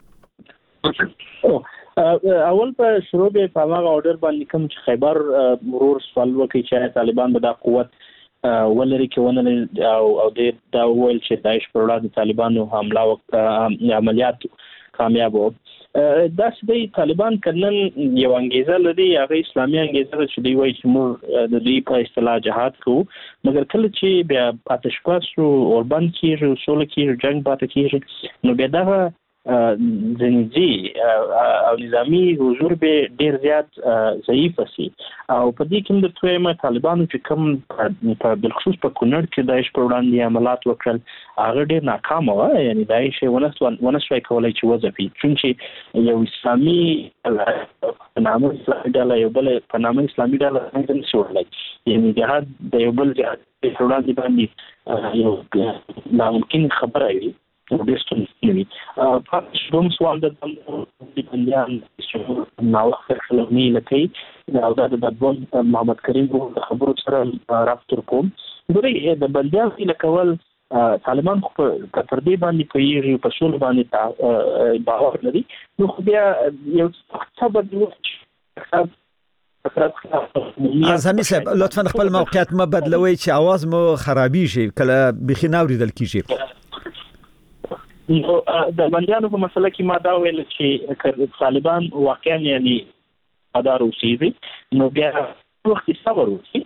اول په شروع به په هغه اورډر باندې کوم چې خیبر مرور سوال وکړي چې طالبان به د قوت ولري کې ونه او او د دا ویل چې داعش پر وړاندې طالبانو حمله او عملیات کامیاب وو دا چې طالبان کنن یو انګیزه لري هغه اسلامي انګیزه چې دی وایي چې موږ د دې په اصطلاح جهاد کوو مګر کله چې بیا آتش بس او اوربان کېږي سول کېږي جنگ پاتې کېږي نو بیا دا ځنځي او نظامی حضور به ډیر زیات ضعیف شي او په دې کې د تویمه طالبانو چې کوم په بالخصوص په کونړ کې داعش پر وړاندې عملیات وکړل هغه ډیر ناکام و یعنی داعش ونسوي کولای چې وځي چې یو اسلامي نامه اسلامي ډله یو بل په نامه اسلامي ډله څنګه شوړلای یعنی جهاد د یو بل جهاد پر وړاندې باندې یو ناممکن خبره وي ودستون نیوی پاتې شوم سوال د بندیان چې نو خلک نه لکې دا د بدبون محمد کریم د خبرو سره رافتور کوم دوی د بندیان لکول طالبان خو په تر دې باندې پیږي په شول باندې باور لري نو خو بیا یو څه بدلو اعظمي صاحب لطفا خپل موقعیت ما بدلوي چې आवाज مو خرابي شي کله بخي ناوریدل کیږي نو د بندیانو په مسله کې ما دا ویل چې طالبان واقعا یعنی ادارو سیدي نو بیا وخت صبر وکړي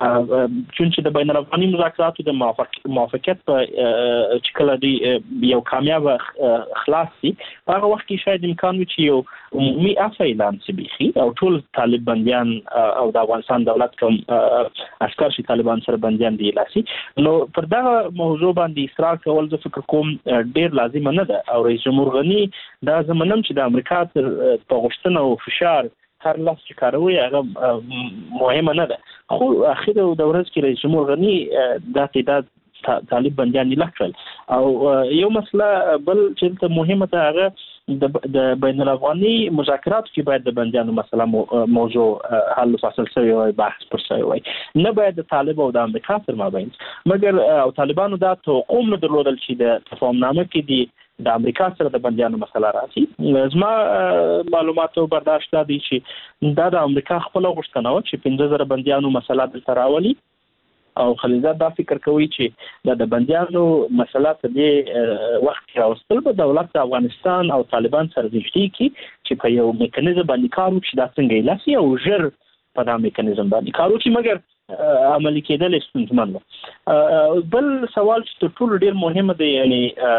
چې د بین الافغاني مذاکراتو د موافقت په چې کله دی یو کامیاب خلاص شي هغه وخت کې شاید امکان وي چې یو عمومي عفو اعلان شي او ټول طالب بندیان او د افغانستان دولت کوم عسكر چې طالبان سره بندیان دي لاسي نو پر دا موضوع باندې اصرار کول زه فکر کوم ډیر لازم نه ده او رئیس جمهور غنی دا زمونږ چې د امریکا په غوښتنه او فشار هر لاس چې کاروي هغه مهمه نه ده خو اخر د ورځ کې رئیس جمهور غنی د تعداد طالب بندیان لکړل او یو مسله بل چې مهمه ده هغه د بین الافغاني مذاکرات کې باید د بندیانو مسله موضوع حل فصل شوی وي بحث پر شوی وي نه باید د طالب او د امریکا تر مابین مګر او طالبانو دا توقع نه درلودل چې د تفاهمنامه کې دی د امریکا سره د بندیانو مسله راځي زما معلوماتو برداشت دي چې دا د امریکا خپل غوښتنه و چې پنځه زره بندیانو مسله د تراولي او خلیزات دا فکر کوي چې د بندیانو مسله ته د وخت راوستل به دولت د افغانستان او طالبان سره نږدې کی چې په یو میکانیزم باندې کار وکړي دا څنګه لاسي او ژر په دا میکانیزم باندې کار وکړي مګر عملی کېدل ستونزمن و بل سوال چې ټول ډیر مهم دی یعنی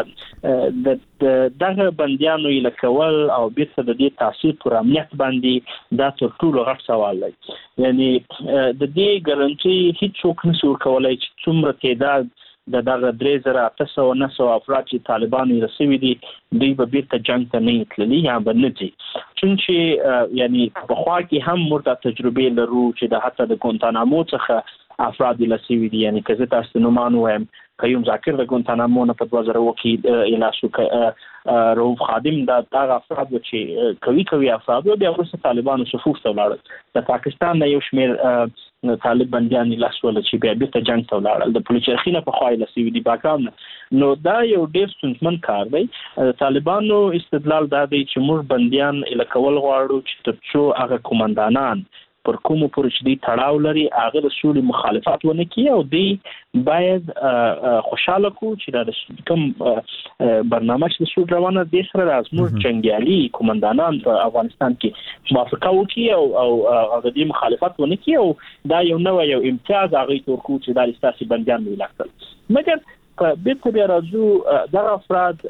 د دغه بندیانو لکول او بیرته د دې تاثیر پر امنیت باندې دا ټول غټ سوال دی یعنی د دې ګارانټي هیڅ څوک نشي ورکولای چې څومره تعداد د دغه درې زره اته سوه نه سوه افراد چې طالبانو رسوي دي دوی به بیرته جنگ ته نه تللي یا به نه ځي چونچې یعنی په خوا کې هم موږ تجربه لرو چې د حتی د ګونتانامو څخه افراد رسوي دي یعنی که زه تاسو نومان وایم قیوم ذاکر د ګونتانامو نه په دوه زره اووه کې اعلان شو رؤوف خادم دا دغه افراد چې کوي کوي افراد بیا وروسته طالبانو صفوف ته ولاړل د پاکستان نه یو شمېر طالب بندیان لاسول چې بیا بیرته جنگ ته ولاړل د پولیسو نه په خوا لسوي دي باګرام نو دا یو ډیر ستونزمن کار دی طالبانو استدلال دا دی چې موږ بندیان الکول غواړو چې ترڅو هغه کومندانان پر کومو پرچ دی تړاو لري هغه د سولې مخالفت ونه کوي او دی باید خوشاله کو چې د کوم برنامه چې سول روانه دي سره راځمو جنگیالي کومندانان په افغانستان کې موافقه وکړي او او د دې مخالفت ونه کوي او دا یو نوې یو امتیاز هغه تورکو چې د استاسي بندیان ویلاکل مګر په بیت بیا راځو دا افراد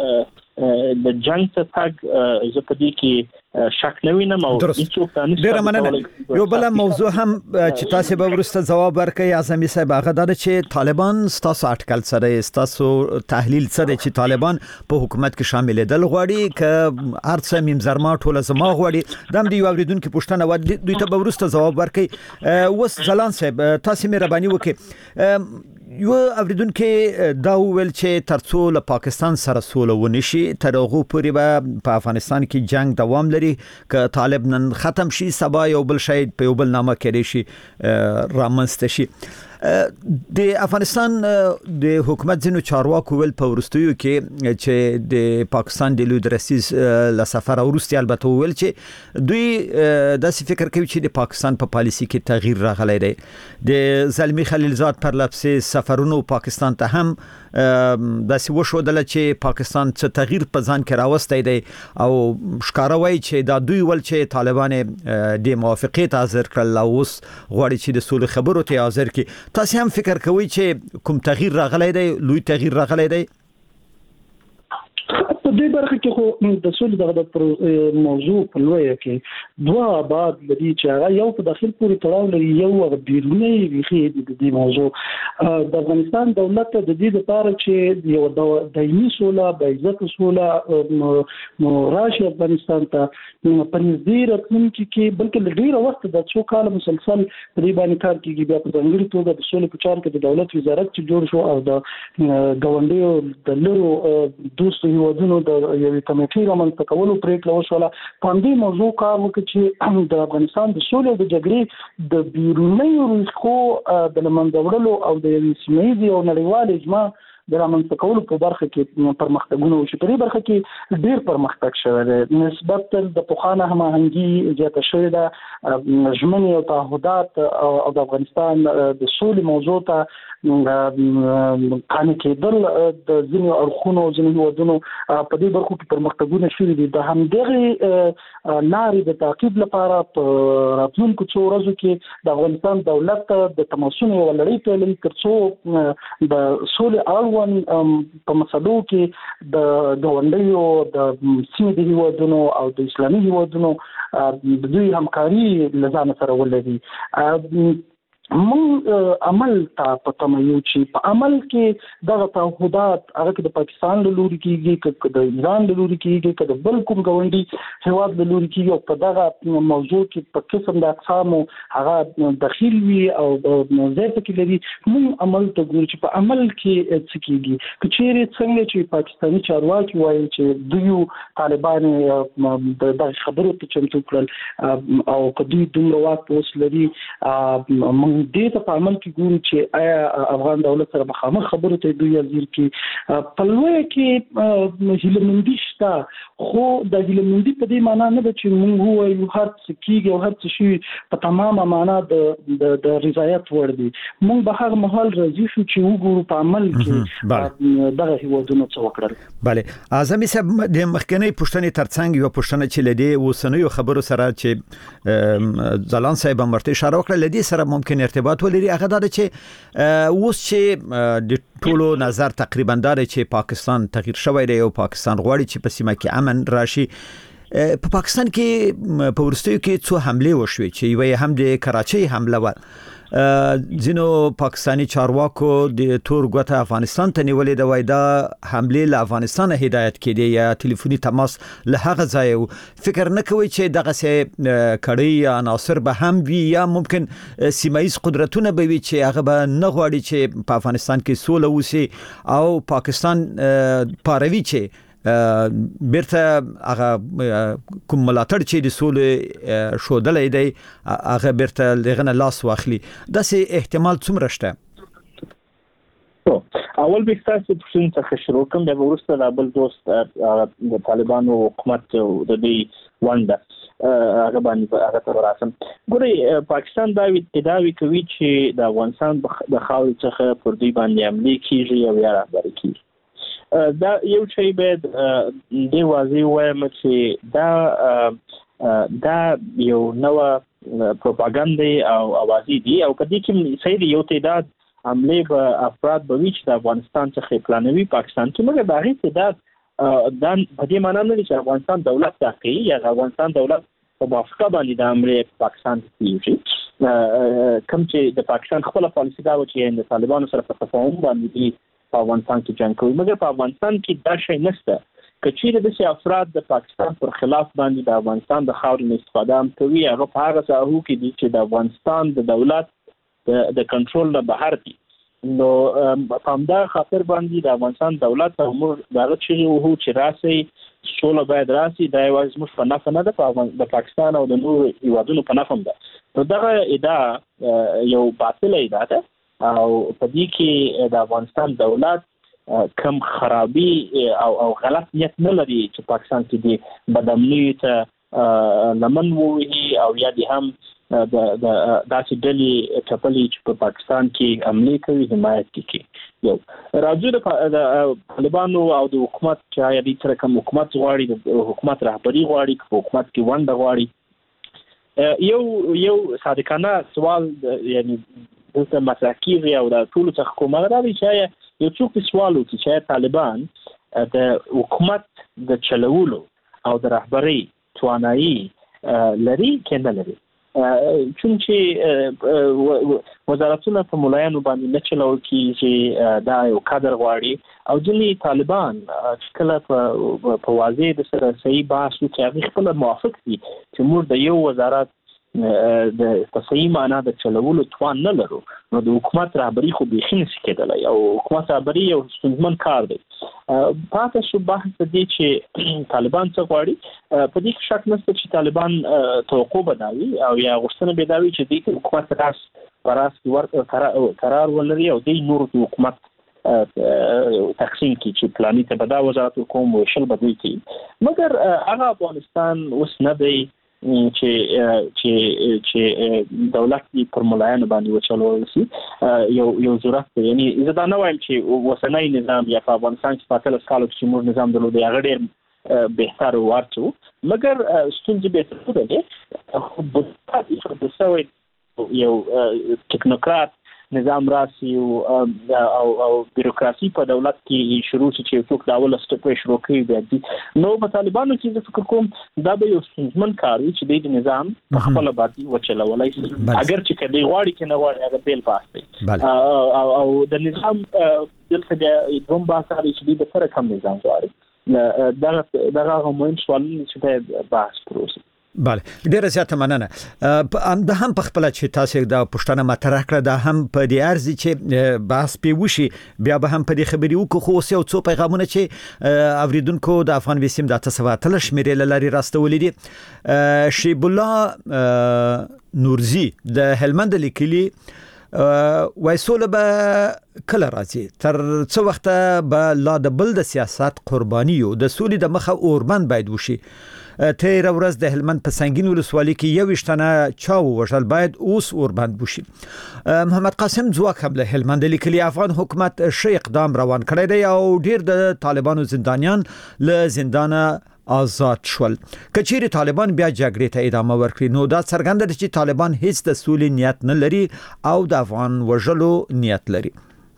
د جنگ ته تګ زه په دې کې شک نه وینم او هیڅوک نه ډیره مننه یو بل موضوع هم چې تاسو به ورسته جواب ورکړئ اعظمي صاحب هغه دا چې طالبان ستاسو اټکل سره ستاسو تحلیل سره چې طالبان په حکومت کې شامل دي غواړي ک ارڅ مم زرما ټوله زما غواړي دم دی یو اوریدونکو پښتنه و دوی ته به ورسته جواب ورکړئ وس ځلان صاحب تاسو مهرباني وکړئ یو اوریدونکو دا ویل چې ترڅو له پاکستان سره سوله ونشي تر هغه پورې به په افغانستان کې جنگ دوام لري ک طالب نن ختم شي سبا یو بل شاید په یو بل نامه کړي شي رامنځته شي د افغانستان د حکومت ځینو چارواکو ول په ورستیو کې چې د پاکستان د لوی درسیز ل سفر ورستي البته ول چې دوی د فکر کوي چې د پاکستان په پالیسي کې تغییر راغلی دی. د زلمی خلیلزاد پر لپسې سفرونو پاکستان ته هم د سی وشودل چې پاکستان څه تغییر په ځان کې راوستي دی او ښکاروي چې دا دوی ول چې طالبان د موافقت حاضر کړل او اوس غواړي چې د سولې خبرو ته حاضر کی. تاسو هم فکر کوئ چې کوم تغییر راغلی دی، لوی تغییر راغلی دی؟ په دې برخه کې خو د سولې دغه موضوع په لوی کې دوه ابعاد لري چې هغه یو په داخل پورې تړاو لري، یو هغه بیرونی ریښې د دې موضوع. د افغانستان دولت د دې لپاره چې یو دایمي سوله به عزت سوله نو راشي افغانستان ته په نږدې راتلونکي کې بلکې ډېر وخت د څو کال مسلسل په دې باندې کار کیږي. بیا په ځانګړي توګه د سولې په چارو کې د دولت وزارت چې جوړ شو او د ګاونډیو د لرو دوستو هیوادونو د یوې کمیټې رامنځته کولو پریکړه وشوله. په دې موضوع کار وکړي چې د افغانستان د سولې او د جګړې د بیرونی ریښو د لمنځه وړلو او د یوې سیمه ییزې او نړیوالې اجماع د رامنځته کولو په برخه کې پرمختګونه وشي. په دې برخه کې ډېر پرمختګ شوی دی، نسبت د پخوانه هماهنګي زیاته شوې ده. ژمنې او تعهدات او د افغانستان د سولې موضوع ته قانع کېدل د ځینو اړخونو او ځینو هیوادونو په دې برخو کې پرمختګونه شوي دي. د همدغې لارې د تعقیب لپاره په راتلونکو څو ورځو کې د افغانستان دولت د تماسونو یوه لړۍ پیلوي تر څو د سولې اړوند په مسلو کې د ګاونډیو د سیمې د هیوادونو او د اسلامي هیوادونو د دوی همکاري له ځانه سره ولري. موږ عمل ته په تمه یو چې په عمل کې دغه تعهدات هغه کې د پاکستان له لوري کېږي، که د ایران له لوري کېږي، که د بل کوم ګاونډي هیواد له لوري کېږي، او په دغه موضوع کې په قسم د اقسامو هغه دخیل وي او ځای پکې لري. موږ عمل ته ګورو چې په عمل کې څه کېږي. که چیرې څنګه چې پاکستاني چارواکي وایي چې دوی طالبان دغه خبرو ته چمتو کړل او که دوی دومره واک په اوس لري، موږ دې ته په عمل کې ګورو چې آیا افغان دولت سره مخامخ خبرو ته دوی حاضر کی. په لوی کې هیلمندي شته، خو د هیلمندي په دې معنا نه ده چې موږ وایو هر څه کېږي او هر څه شي په تمامه معنا د د رضایت وړ دي. موږ به هغه مهال راځي شو چې وګورو په عمل کې دغه هیوادونو څه وکړل. بله اعظمي صاحب، د مخکنی پوښتنې ترڅنګ یو پوښتنه چې لدی اوسنیو خبرو سره چې ځلان صاحب مرته اشاره وکړه لدی سره ممکن ارتباط ولري، هغه دا چې اوس چې د ټولو نظر تقریبا دا چې پاکستان تغییر شوی دی او پاکستان غواړي چې په سیمه کې امن راشي. په پاکستان کې په ورستیو کې څو حمله وشوي چې یوه هم د کراچۍ حمله و. ځینو پاکستانی چارواکو د تور ګوته افغانستان ته نیولې د وای دا حمله له افغانستان هدایت کړي یا ټلیفوني تماس له هغه ځای. فکر نه کوي چې دغه سه کړي عناصر به هم وي یا ممکن سیمایي قدرتونه به وي چې هغه به نه غواړي چې په افغانستان کې سوله وسی او پاکستان پاروي چې بیرته هغه کوم ملاتړ چې د سولې شودلې دی هغه بیرته لغنه لاس واخلي. داسې احتمال څومره شته؟ اول به تاسو په څنګه څخه شروع کوم د ورسته د بل دوست د طالبانو حکومت د دې ونده هغه باندې هغه تر راسم ګوري. پاکستان دا ادعاوی کوي چې د افغانستان د خاورې څخه پر دوی باندې عملي کیږي او یا رهبري کیږي. دا یو شی باید دی واضح وایم چې دا دا یو نوې پروپاګاندا او اوازې دي او کدی چې صحیح یو تعداد عمله به افراد به وچ د افغانستان څخه پلانوي پاکستان چې موږ د هغې تعداد دا په دې معنی نه چې افغانستان دولت تاقي یا افغانستان دولت په موافقه باندې د عمله پاکستان کیږي. کوم چې د پاکستان خپل پالیسي دا و چې د طالبانو سره په تفاهم باندې په افغانستان کې جنگ کوي، مګر په افغانستان کې دا شی نشته. کچېره د سي افراد د پاکستان پر خلاف باندې د افغانستان د خاورې نه استفاده هم کوي، هغه په هغه ساحو کې دي چې د افغانستان د دولت د د کنټرول نه بهر دي. نو په همدا خاطر باندې د افغانستان دولت او موږ دغه چې وو چې راسي سوله باید راسي، دا یوازې موږ په نفع نه ده، د پاکستان او د نورو هیوادونو په نفع ده. نو دغه ادعا یو باطله ادعا ده او په دې کې د افغانستان دولت کم خرابي او او غلط نیت نه لري چې پاکستان کې د بدامنۍ ته لمن ووهي او یا د هم د د داسې ډلې ټپلې چې په پاکستان کې عملي کوي حمایت کوي. یو راځي د طالبانو او د حکومت چې یا د تر کوم حکومت غواړي د حکومت رهبری غواړي په حکومت کې ونده غواړي یو یو صادقانه سوال یعنی دلته مطرح کیږي او د ټولو څخه کومه راځي چې یو څوک سوال وکړي چې طالبان د حکومت د چلولو او د رهبری توانایي لري کنه لري چونچې وزارتونه په مولایانو باندې نه چلول کیږي دا یو کادر غواړي او ځینې طالبان چې کله په واضح د سره صحیح بحث وکړي هغه خپل موافق دي چې موږ د یو وزارت د صحیح معنا د چلولو توان نه لرو نو د حکومت رهبری خو بيخي نشي کېدلای او حکومت رهبری یو ستونزمن کار دی. پاتې شو بحث دی چې طالبان څه غواړي په دې شک نشته چې طالبان توقع بداوي او یا غوښتنه بداوي چې د حکومت راس پراس ور قرار ولري او د نور حکومت تقسیم کی چې پلاني ته بدا وزارت کوم وشل بدوي کی مګر هغه افغانستان اوس نه دی چې چې چې دولت پر مولایانو باندې وچلول شي یو یو ضرورت دی. یعنی زه دا نه وایم چې وسنۍ نظام یا په افغانستان کې په تل سکالو کې موږ نظام درلود هغه ډېر بهتر ورته مګر ستونزې به څه دي خو په څه یو ټیکنوکرات نظام راسي او او او بیروکراسي په دولت کې شروع شي چې څوک داول سټپ شروع کوي دي نو په طالبانو کې زه فکر کوم دا به یو ستونزمن کار وي چې د نظام په خپل باندې وچلولای شي اگر چې کدی غواړي کې نه غواړي هغه بیل پاس او او د نظام دلته د دوم باسه چې د سره کم نظام غواړي دا دا هغه مهم سوال چې بحث پروسه. بله ډیره زیاته مننه. د هم په خپل چې تاسو د پښتنه مطرح کړه د هم په دې ارزي چې بحث پی وشي بیا به هم په دې خبري وکړو خو اوس یو څو پیغامونه چې اوریدونکو د افغان وسیم د تسواتل شمیرې لاري راستولې دي. شیب الله نورزی د هلمند لیکلي وایسول به کله راځي تر څو وخت به لا د بل د سیاست قرباني او د سولې د مخه اوربند باید وشي. تیر ورځ د هلمند په سنگین ولسوالۍ کې یو وشتنه چاو وشل باید اوس اوربند بوشي. محمد قاسم ځواک هم له هلمند لیکلي افغان حکومت ش اقدام روان کړی دی او ډیر د طالبانو زندانیان له زندانه آزاد شول. کچېری طالبان بیا جګړې ته ادامه ورکړي نو دا څرګنده ده چې طالبان هیڅ د سولې نیت نه لري او د افغان وژلو نیت لري.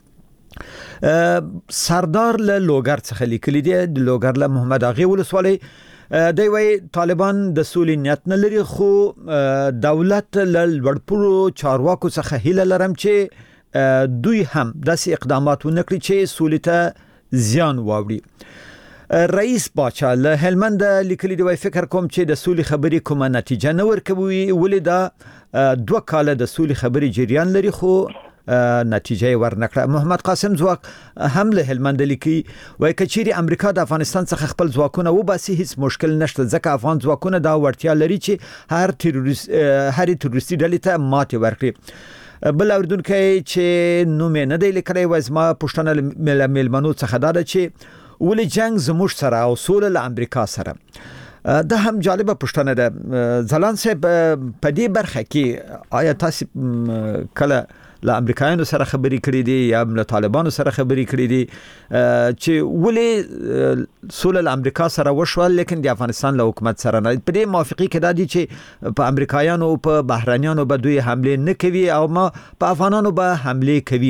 سردار له لوګر څخه لیکلي دی د لوګر له محمد اغه ولسوالۍ دی وی طالبان د سولې نیت نه لري خو دولت له لوړپوړو چارواکو څخه هیله لرم چې دوی هم داسې اقدامات ونکړي چې سولې ته زیان واوړي. رئیس باچا له هلمند لیکلي دی فکر کوم چې د سولې خبرې کومه نتیجه نه ورکوي ولې دا دوه کاله د سولې خبرې جریان لري خو نتیجه ورنکړه. محمد قاسم ځواک هم له هلمند لیکي وای کچېری امریکا د افغانستان څخه خپل ځواکونه وباسي هیڅ مشکل نشته ځکه افغان ځواکونه دا ورتیا لري چې هر تروریست هر تروریستي ډلې ته ماته ورکړي. بل اوردونکو چې نو مې نه دی لیکلی وای زما پښتنه مل ملمنو څخه دا چې ولې جنگ زموږ سره او سوله له امریکا سره. دا هم جالبه پښتنه ده. ځلان صاحب په دې برخه کې آیا تاسو کله له امریکایانو سره خبرې کړې دي یا له طالبانو سره خبرې کړې دي چې ولې سوله له امریکا سره وشول لیکن د افغانستان له حکومت سره نه په دې موافقي کې دا دي چې په امریکایانو او په بهرانيانو به دوی حمله نه کوي او ما په افغانانو به حمله کوي.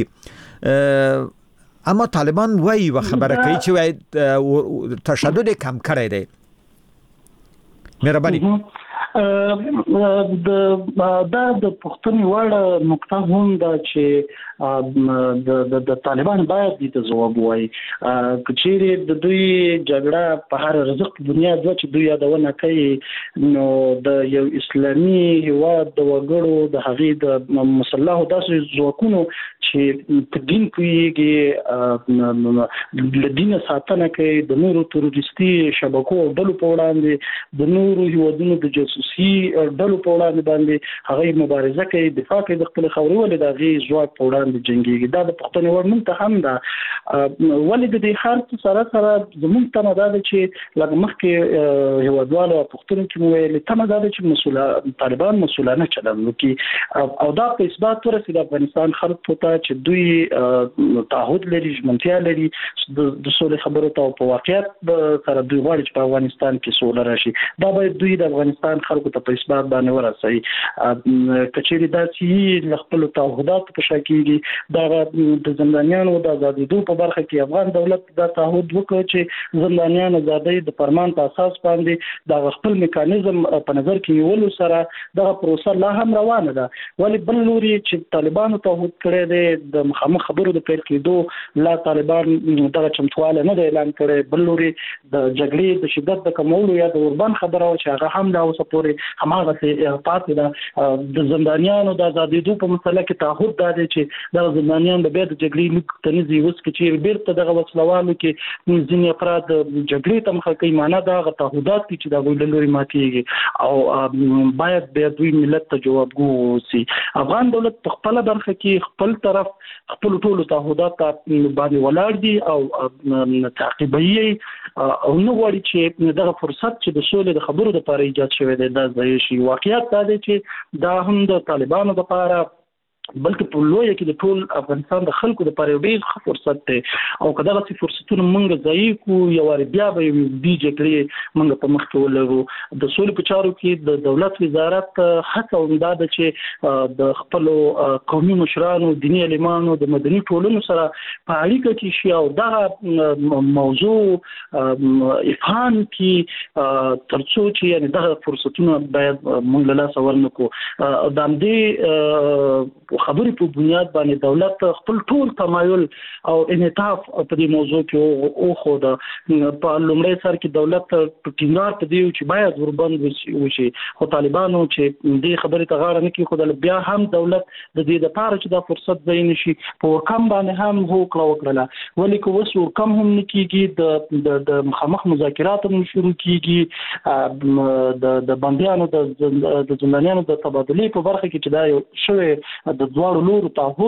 اما طالبان وایي و خبره کوي چې تشدد کم کړی دی. مهرباني د دا د پښتني وړ نقطه هم دا چې د د طالبان باید د ځواب وایي کچېری د دوی جګړه په هر رزق دنیا د چې دوی یادونه کوي نو د یو اسلامي هیواد د وګړو د هغې د مسلحو داسې ځواکونو چې په دین کوي د دین ساتنه کوي د نورو تروریستي شبکو او ډلو په وړاندې د نورو هیوادونو د جاسوسي روسي ډلو په وړاندې باندې هغه مبارزه کوي دفاع کوي د خپل خاورې ولې د غي ځواک په وړاندې جنگيږي دا د پښتون ور مونږ ته هم دا ولې د دې خارج سره سره زموږ ته نه دا چې لکه مخکې هیوادوالو پښتون کې ویل ته نه دا چې مسوله طالبان مسولانه چلند وکي او دا په اثبات ورسېد افغانستان خلک ته چې دوی تعهد لري ژمنتیا لري د سولې خبرو ته په واقعیت سره دوی غواړي چې په افغانستان کې سوله راشي دا باید دوی د افغانستان خلکو ته په اثبات باندې ورسوي کچېری دا چې خپل تعهدات په شکیږي دا د زندانیانو د آزادیدو په برخه کې افغان دولت دا تعهد وکړ چې زندانیان آزادۍ د فرمان په اساس باندې دا خپل میکانیزم په نظر کې نیولو سره دا پروسه لا هم روانه ده ولی بل لوري چې طالبانو تعهد کړی دی د مخامخ خبرو د پیل کېدو لا طالبان دغه چمتواله نه دی اعلان کړی بل لوري د جګړې د شدت د کمولو یا د اوربان خبره او چې هغه هم لا اوسه پورې هماغه پاتې ده د زندانیانو د آزادیدو په مسله کې تعهد دا دی چې د زندانیانو د بیا د جګړې لیک تنظیم اوس کې چې بیرته دغه وسلوالو کې ځینې افراد جګړې ته مخه کوي معنا دا غو تعهدات چې د غوډ لوري ماتيږي او باید به دوی ملت ته جوابګو وسی افغان دولت په خپل برخه کې خپل طرف خپل ټولو تعهدات باندې ولاړ دي او تعقیبي او نو غواړي چې دغه فرصت چې د سولې د خبرو لپاره ایجاد شوی دی دا ځای شي واقعیت دا دی چې دا هم د طالبانو لپاره بلکې په لوی کې د ټول افغانستان د خلکو لپاره یو ډیر ښه فرصت دی او کله چې فرصتونه مونږ ځای کو یو ور بیا به دی جګړې مونږ په مخ کې ولرو د سولې په چارو کې د دولت وزارت هڅه ونداد چې د خپل قومي مشرانو دیني علمانو د مدني ټولنو سره په اړیکه کې شي او دا موضوع افهام کې ترڅو چې یعنی دا فرصتونه باید مونږ له لاس ورنکو د دې خبرې په بنیاد باندې دولت خپل ټول تمایل او انعطاف په دې موضوع کې او خو د په لومړي سر کې دولت په ټینګار ته دی چې باید وربند وشي خو طالبانو چې دې خبرې ته غاړه نه کوي خو بیا هم دولت د دې لپاره چې دا فرصت ځای نشي په کم باندې هم هو کړو وکړه ولی کو وس ورکم هم نکېږي د د مخامخ مذاکرات هم شروع کیږي د د بنديانو د د زندانیانو د تبادلې په برخه کې چې دا یو شوی د دوړو لورو تعهد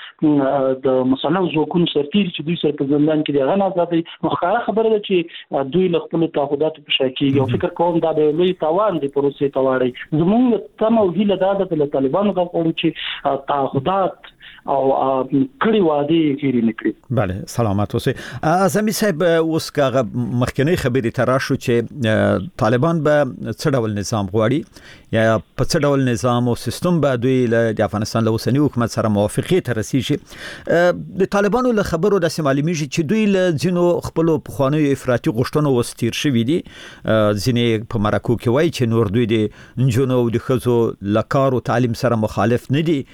د مسلو ځوکونو سرتیر چې دوی سره په زندان کې دغه آزادي مخکاره خبره ده چې دوی له خپل تعهداتو په شکیږي او فکر کوم دا به لوی تاوان دی پروسې تاوړي زموږ تم او هیله دا ده چې طالبانو غوښتل چې تعهدات او کړي وادي کړي نکړي بله سلامت اوسه اعظمي صاحب اوس کاغه مخکنی خبرې تراشو چې طالبان به څه ډول نظام غواړي یا په څه ډول نظام او سیستم به دوی له افغانستان له اوسنی حکومت سره موافقه تر رسیږي د طالبانو له خبرو د معلومیږي چې دوی له ځینو خپل پخواني افراطي غوښتنو وستیر شوي دي ځینې په مرکو کې وایي چې نور دوی د نجونو او د ښځو لکارو تعلیم سره مخالف نه دي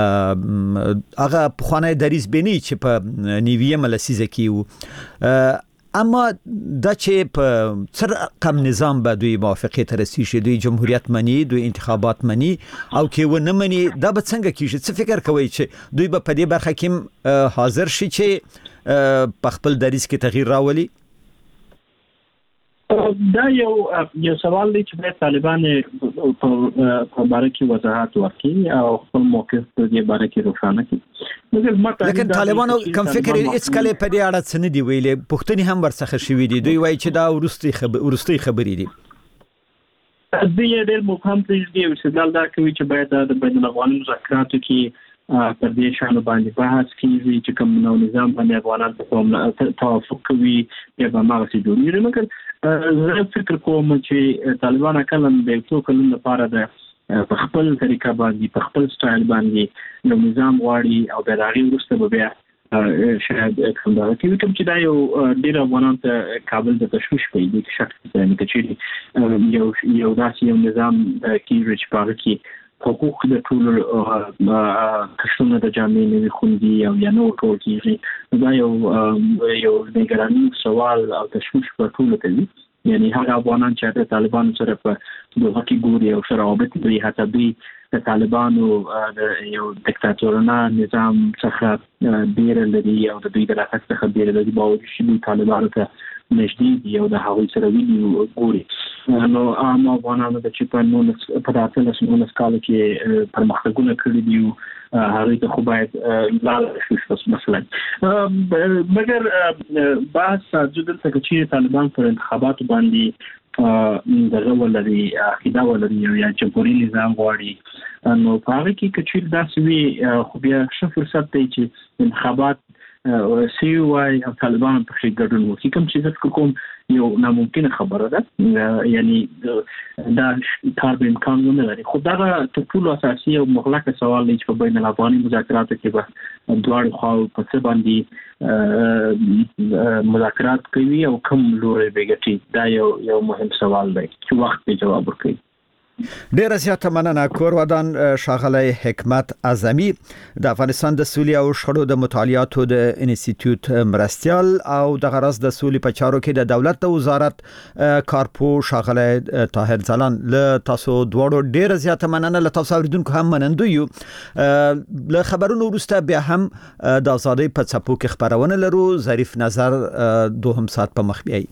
هغه پخوانی دریز بینی چې په نیویه لسیزه کې وو اما دا چې په څر کم نظام به دوی موافقه ته رسیږي دوی جمهوریت مني دوی انتخابات مني او کې و نه مني دا به څنګه کیږي څه فکر کوي چې دوی به په دې برخه کې حاضر شي چې په خپل دریز کې تغییر راولي دا یو یو سوال دی چې د طالبان په اړه کې وضاحت ورکړي او خپل موقف په دې اړه کې روښانه کړي لیکن طالبانو کوم فکر هیڅ کله په دې اړه څه نه دی ویلي پښتني هم ورڅخه شوی دی دوی وایي چې دا ورستي خبر ورستي خبرې دي دوی ډېر مفهوم دی چې دا کوي چې باید د بین الافغاني مذاکراتو کې پر دې شان باندې بحث کیږي چې کوم نو نظام باندې افغانان په کوم توافق کوي یا به ما غوښتي جوړیږي مګر زه فکر کوم چې طالبان کله د څو کلونو لپاره د په خپل طریقه باندې په خپل سټایل باندې یو نظام غواړي او د هغې وروسته به بیا شاید کوم دا کوم چې دا یو ډېر افغانان ته کابل د تشویش پیدا کوي شک څه چې یو یو داسې یو نظام کیږي چې په هغه کې حقوق د ټول قشرونو د جامعې نوي خوندي او یا نور ټول کېږي دا یو یو نګراني سوال او تشویش په ټولو کوي یعنی هغه افغانان چې د طالبانو سره په دغه کې ګوري او سره روابط دوی حتی دوی د طالبانو د یو دیکتاتورانه نظام څخه بیره لري او د دوی د راتګ څخه بیره لري باوجود چې طالبانو ته نږدې دي او د هغوی سره ویني ګوري نو عام افغانانو د چې په نونس په اتلس نونس کال کې پرمختګونه کړی دي هغه ته خو باید لاله شي مثلا مګر بحث جدل څخه چې طالبان پر انتخاباتو باندې دغه ولري عقیده ولري یا جمهوریت نظام غواړي نو په هغه کې کچیر داسې وي خو بیا ښه فرصت دی چې انتخابات سی وای او طالبان په شي ګډون وکړي کوم چې ځکه کوم یو ناممکنه خبره ده یعنی دا کار به امکان نه لري خو دا ټول اساسي او مغلق سوال دی چې په بین الافغاني مذاکراتو کې به دواړو خواو په څه باندې مذاکرات کوي او کوم لوري به ګټي دا یو یو مهم سوال دی چې وخت به جواب ورکړي. ډیر زیاته مننه کور ودان شاغلی حکمت اعظمي د افغانستان د سولې او شخړو د مطالعاتو د انسټیټیوټ مرستيال او د غرض د سولې په چارو کې د دولت د وزارت کارپو شاغلی طاهر ځلان له تاسو دواړو ډیر زیاته مننه له تاسو اوریدونکو هم منندو یو له خبرونو وروسته بیا هم د ازادۍ په څپو کې خبرونه لرو ظریف نظر دوهم ساعت په مخ بیاي.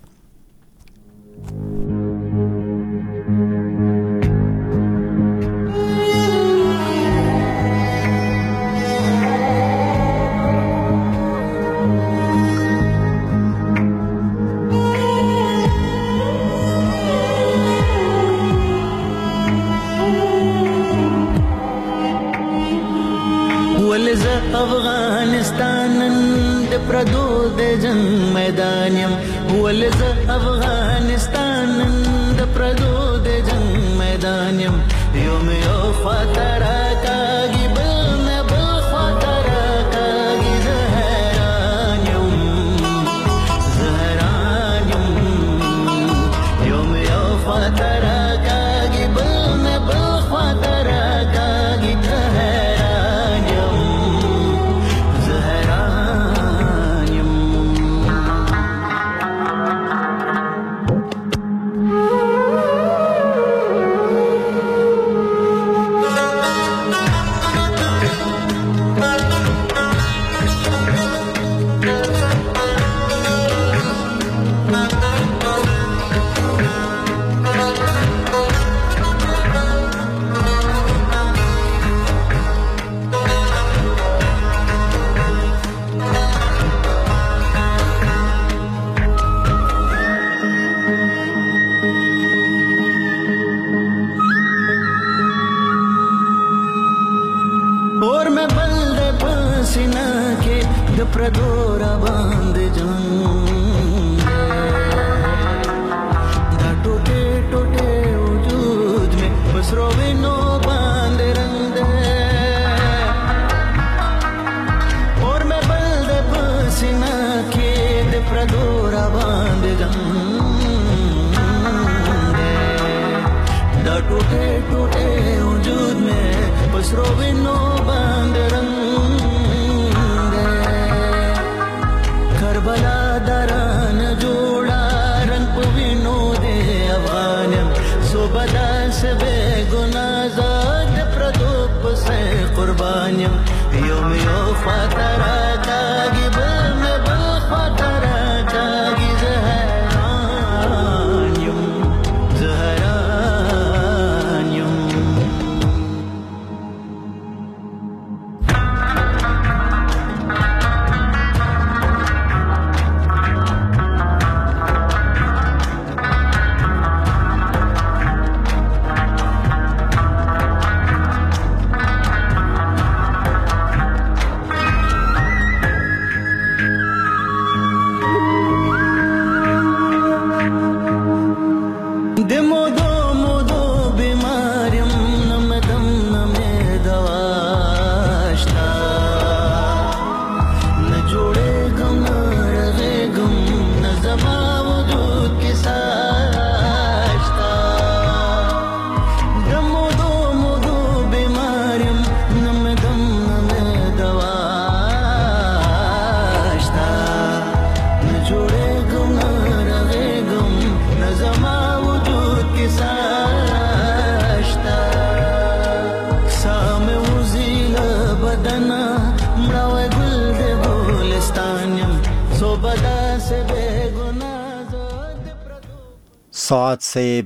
افغانستان د پردو د جنگ میدان يم ولز افغانستان د پردو د جنگ میدان يم یوم یو خاطر کاږي بل نه بل خاطر کاږي زهران يم زهران يم یوم یو خاطر کاږي بل نه بل خاطر کاږي زهران يم پردورا باندې جنگ دا ټوټه ټوټه وجود میں پسرو وینو باندې رنگ اور میں بل د پسینا کې د پردورا باندې جنگ دا ټوټه ټوټه وجود میں پسرو وینو باندې رنگ کربلا دران جوړا رنگ پوینو دے افغانم صوبدا سے بے گناہ زاد پردوپ سے قربانیم یوم یو خاطر کاږي بل میں بل خاطر کاږي زهران یم زهران یم सात से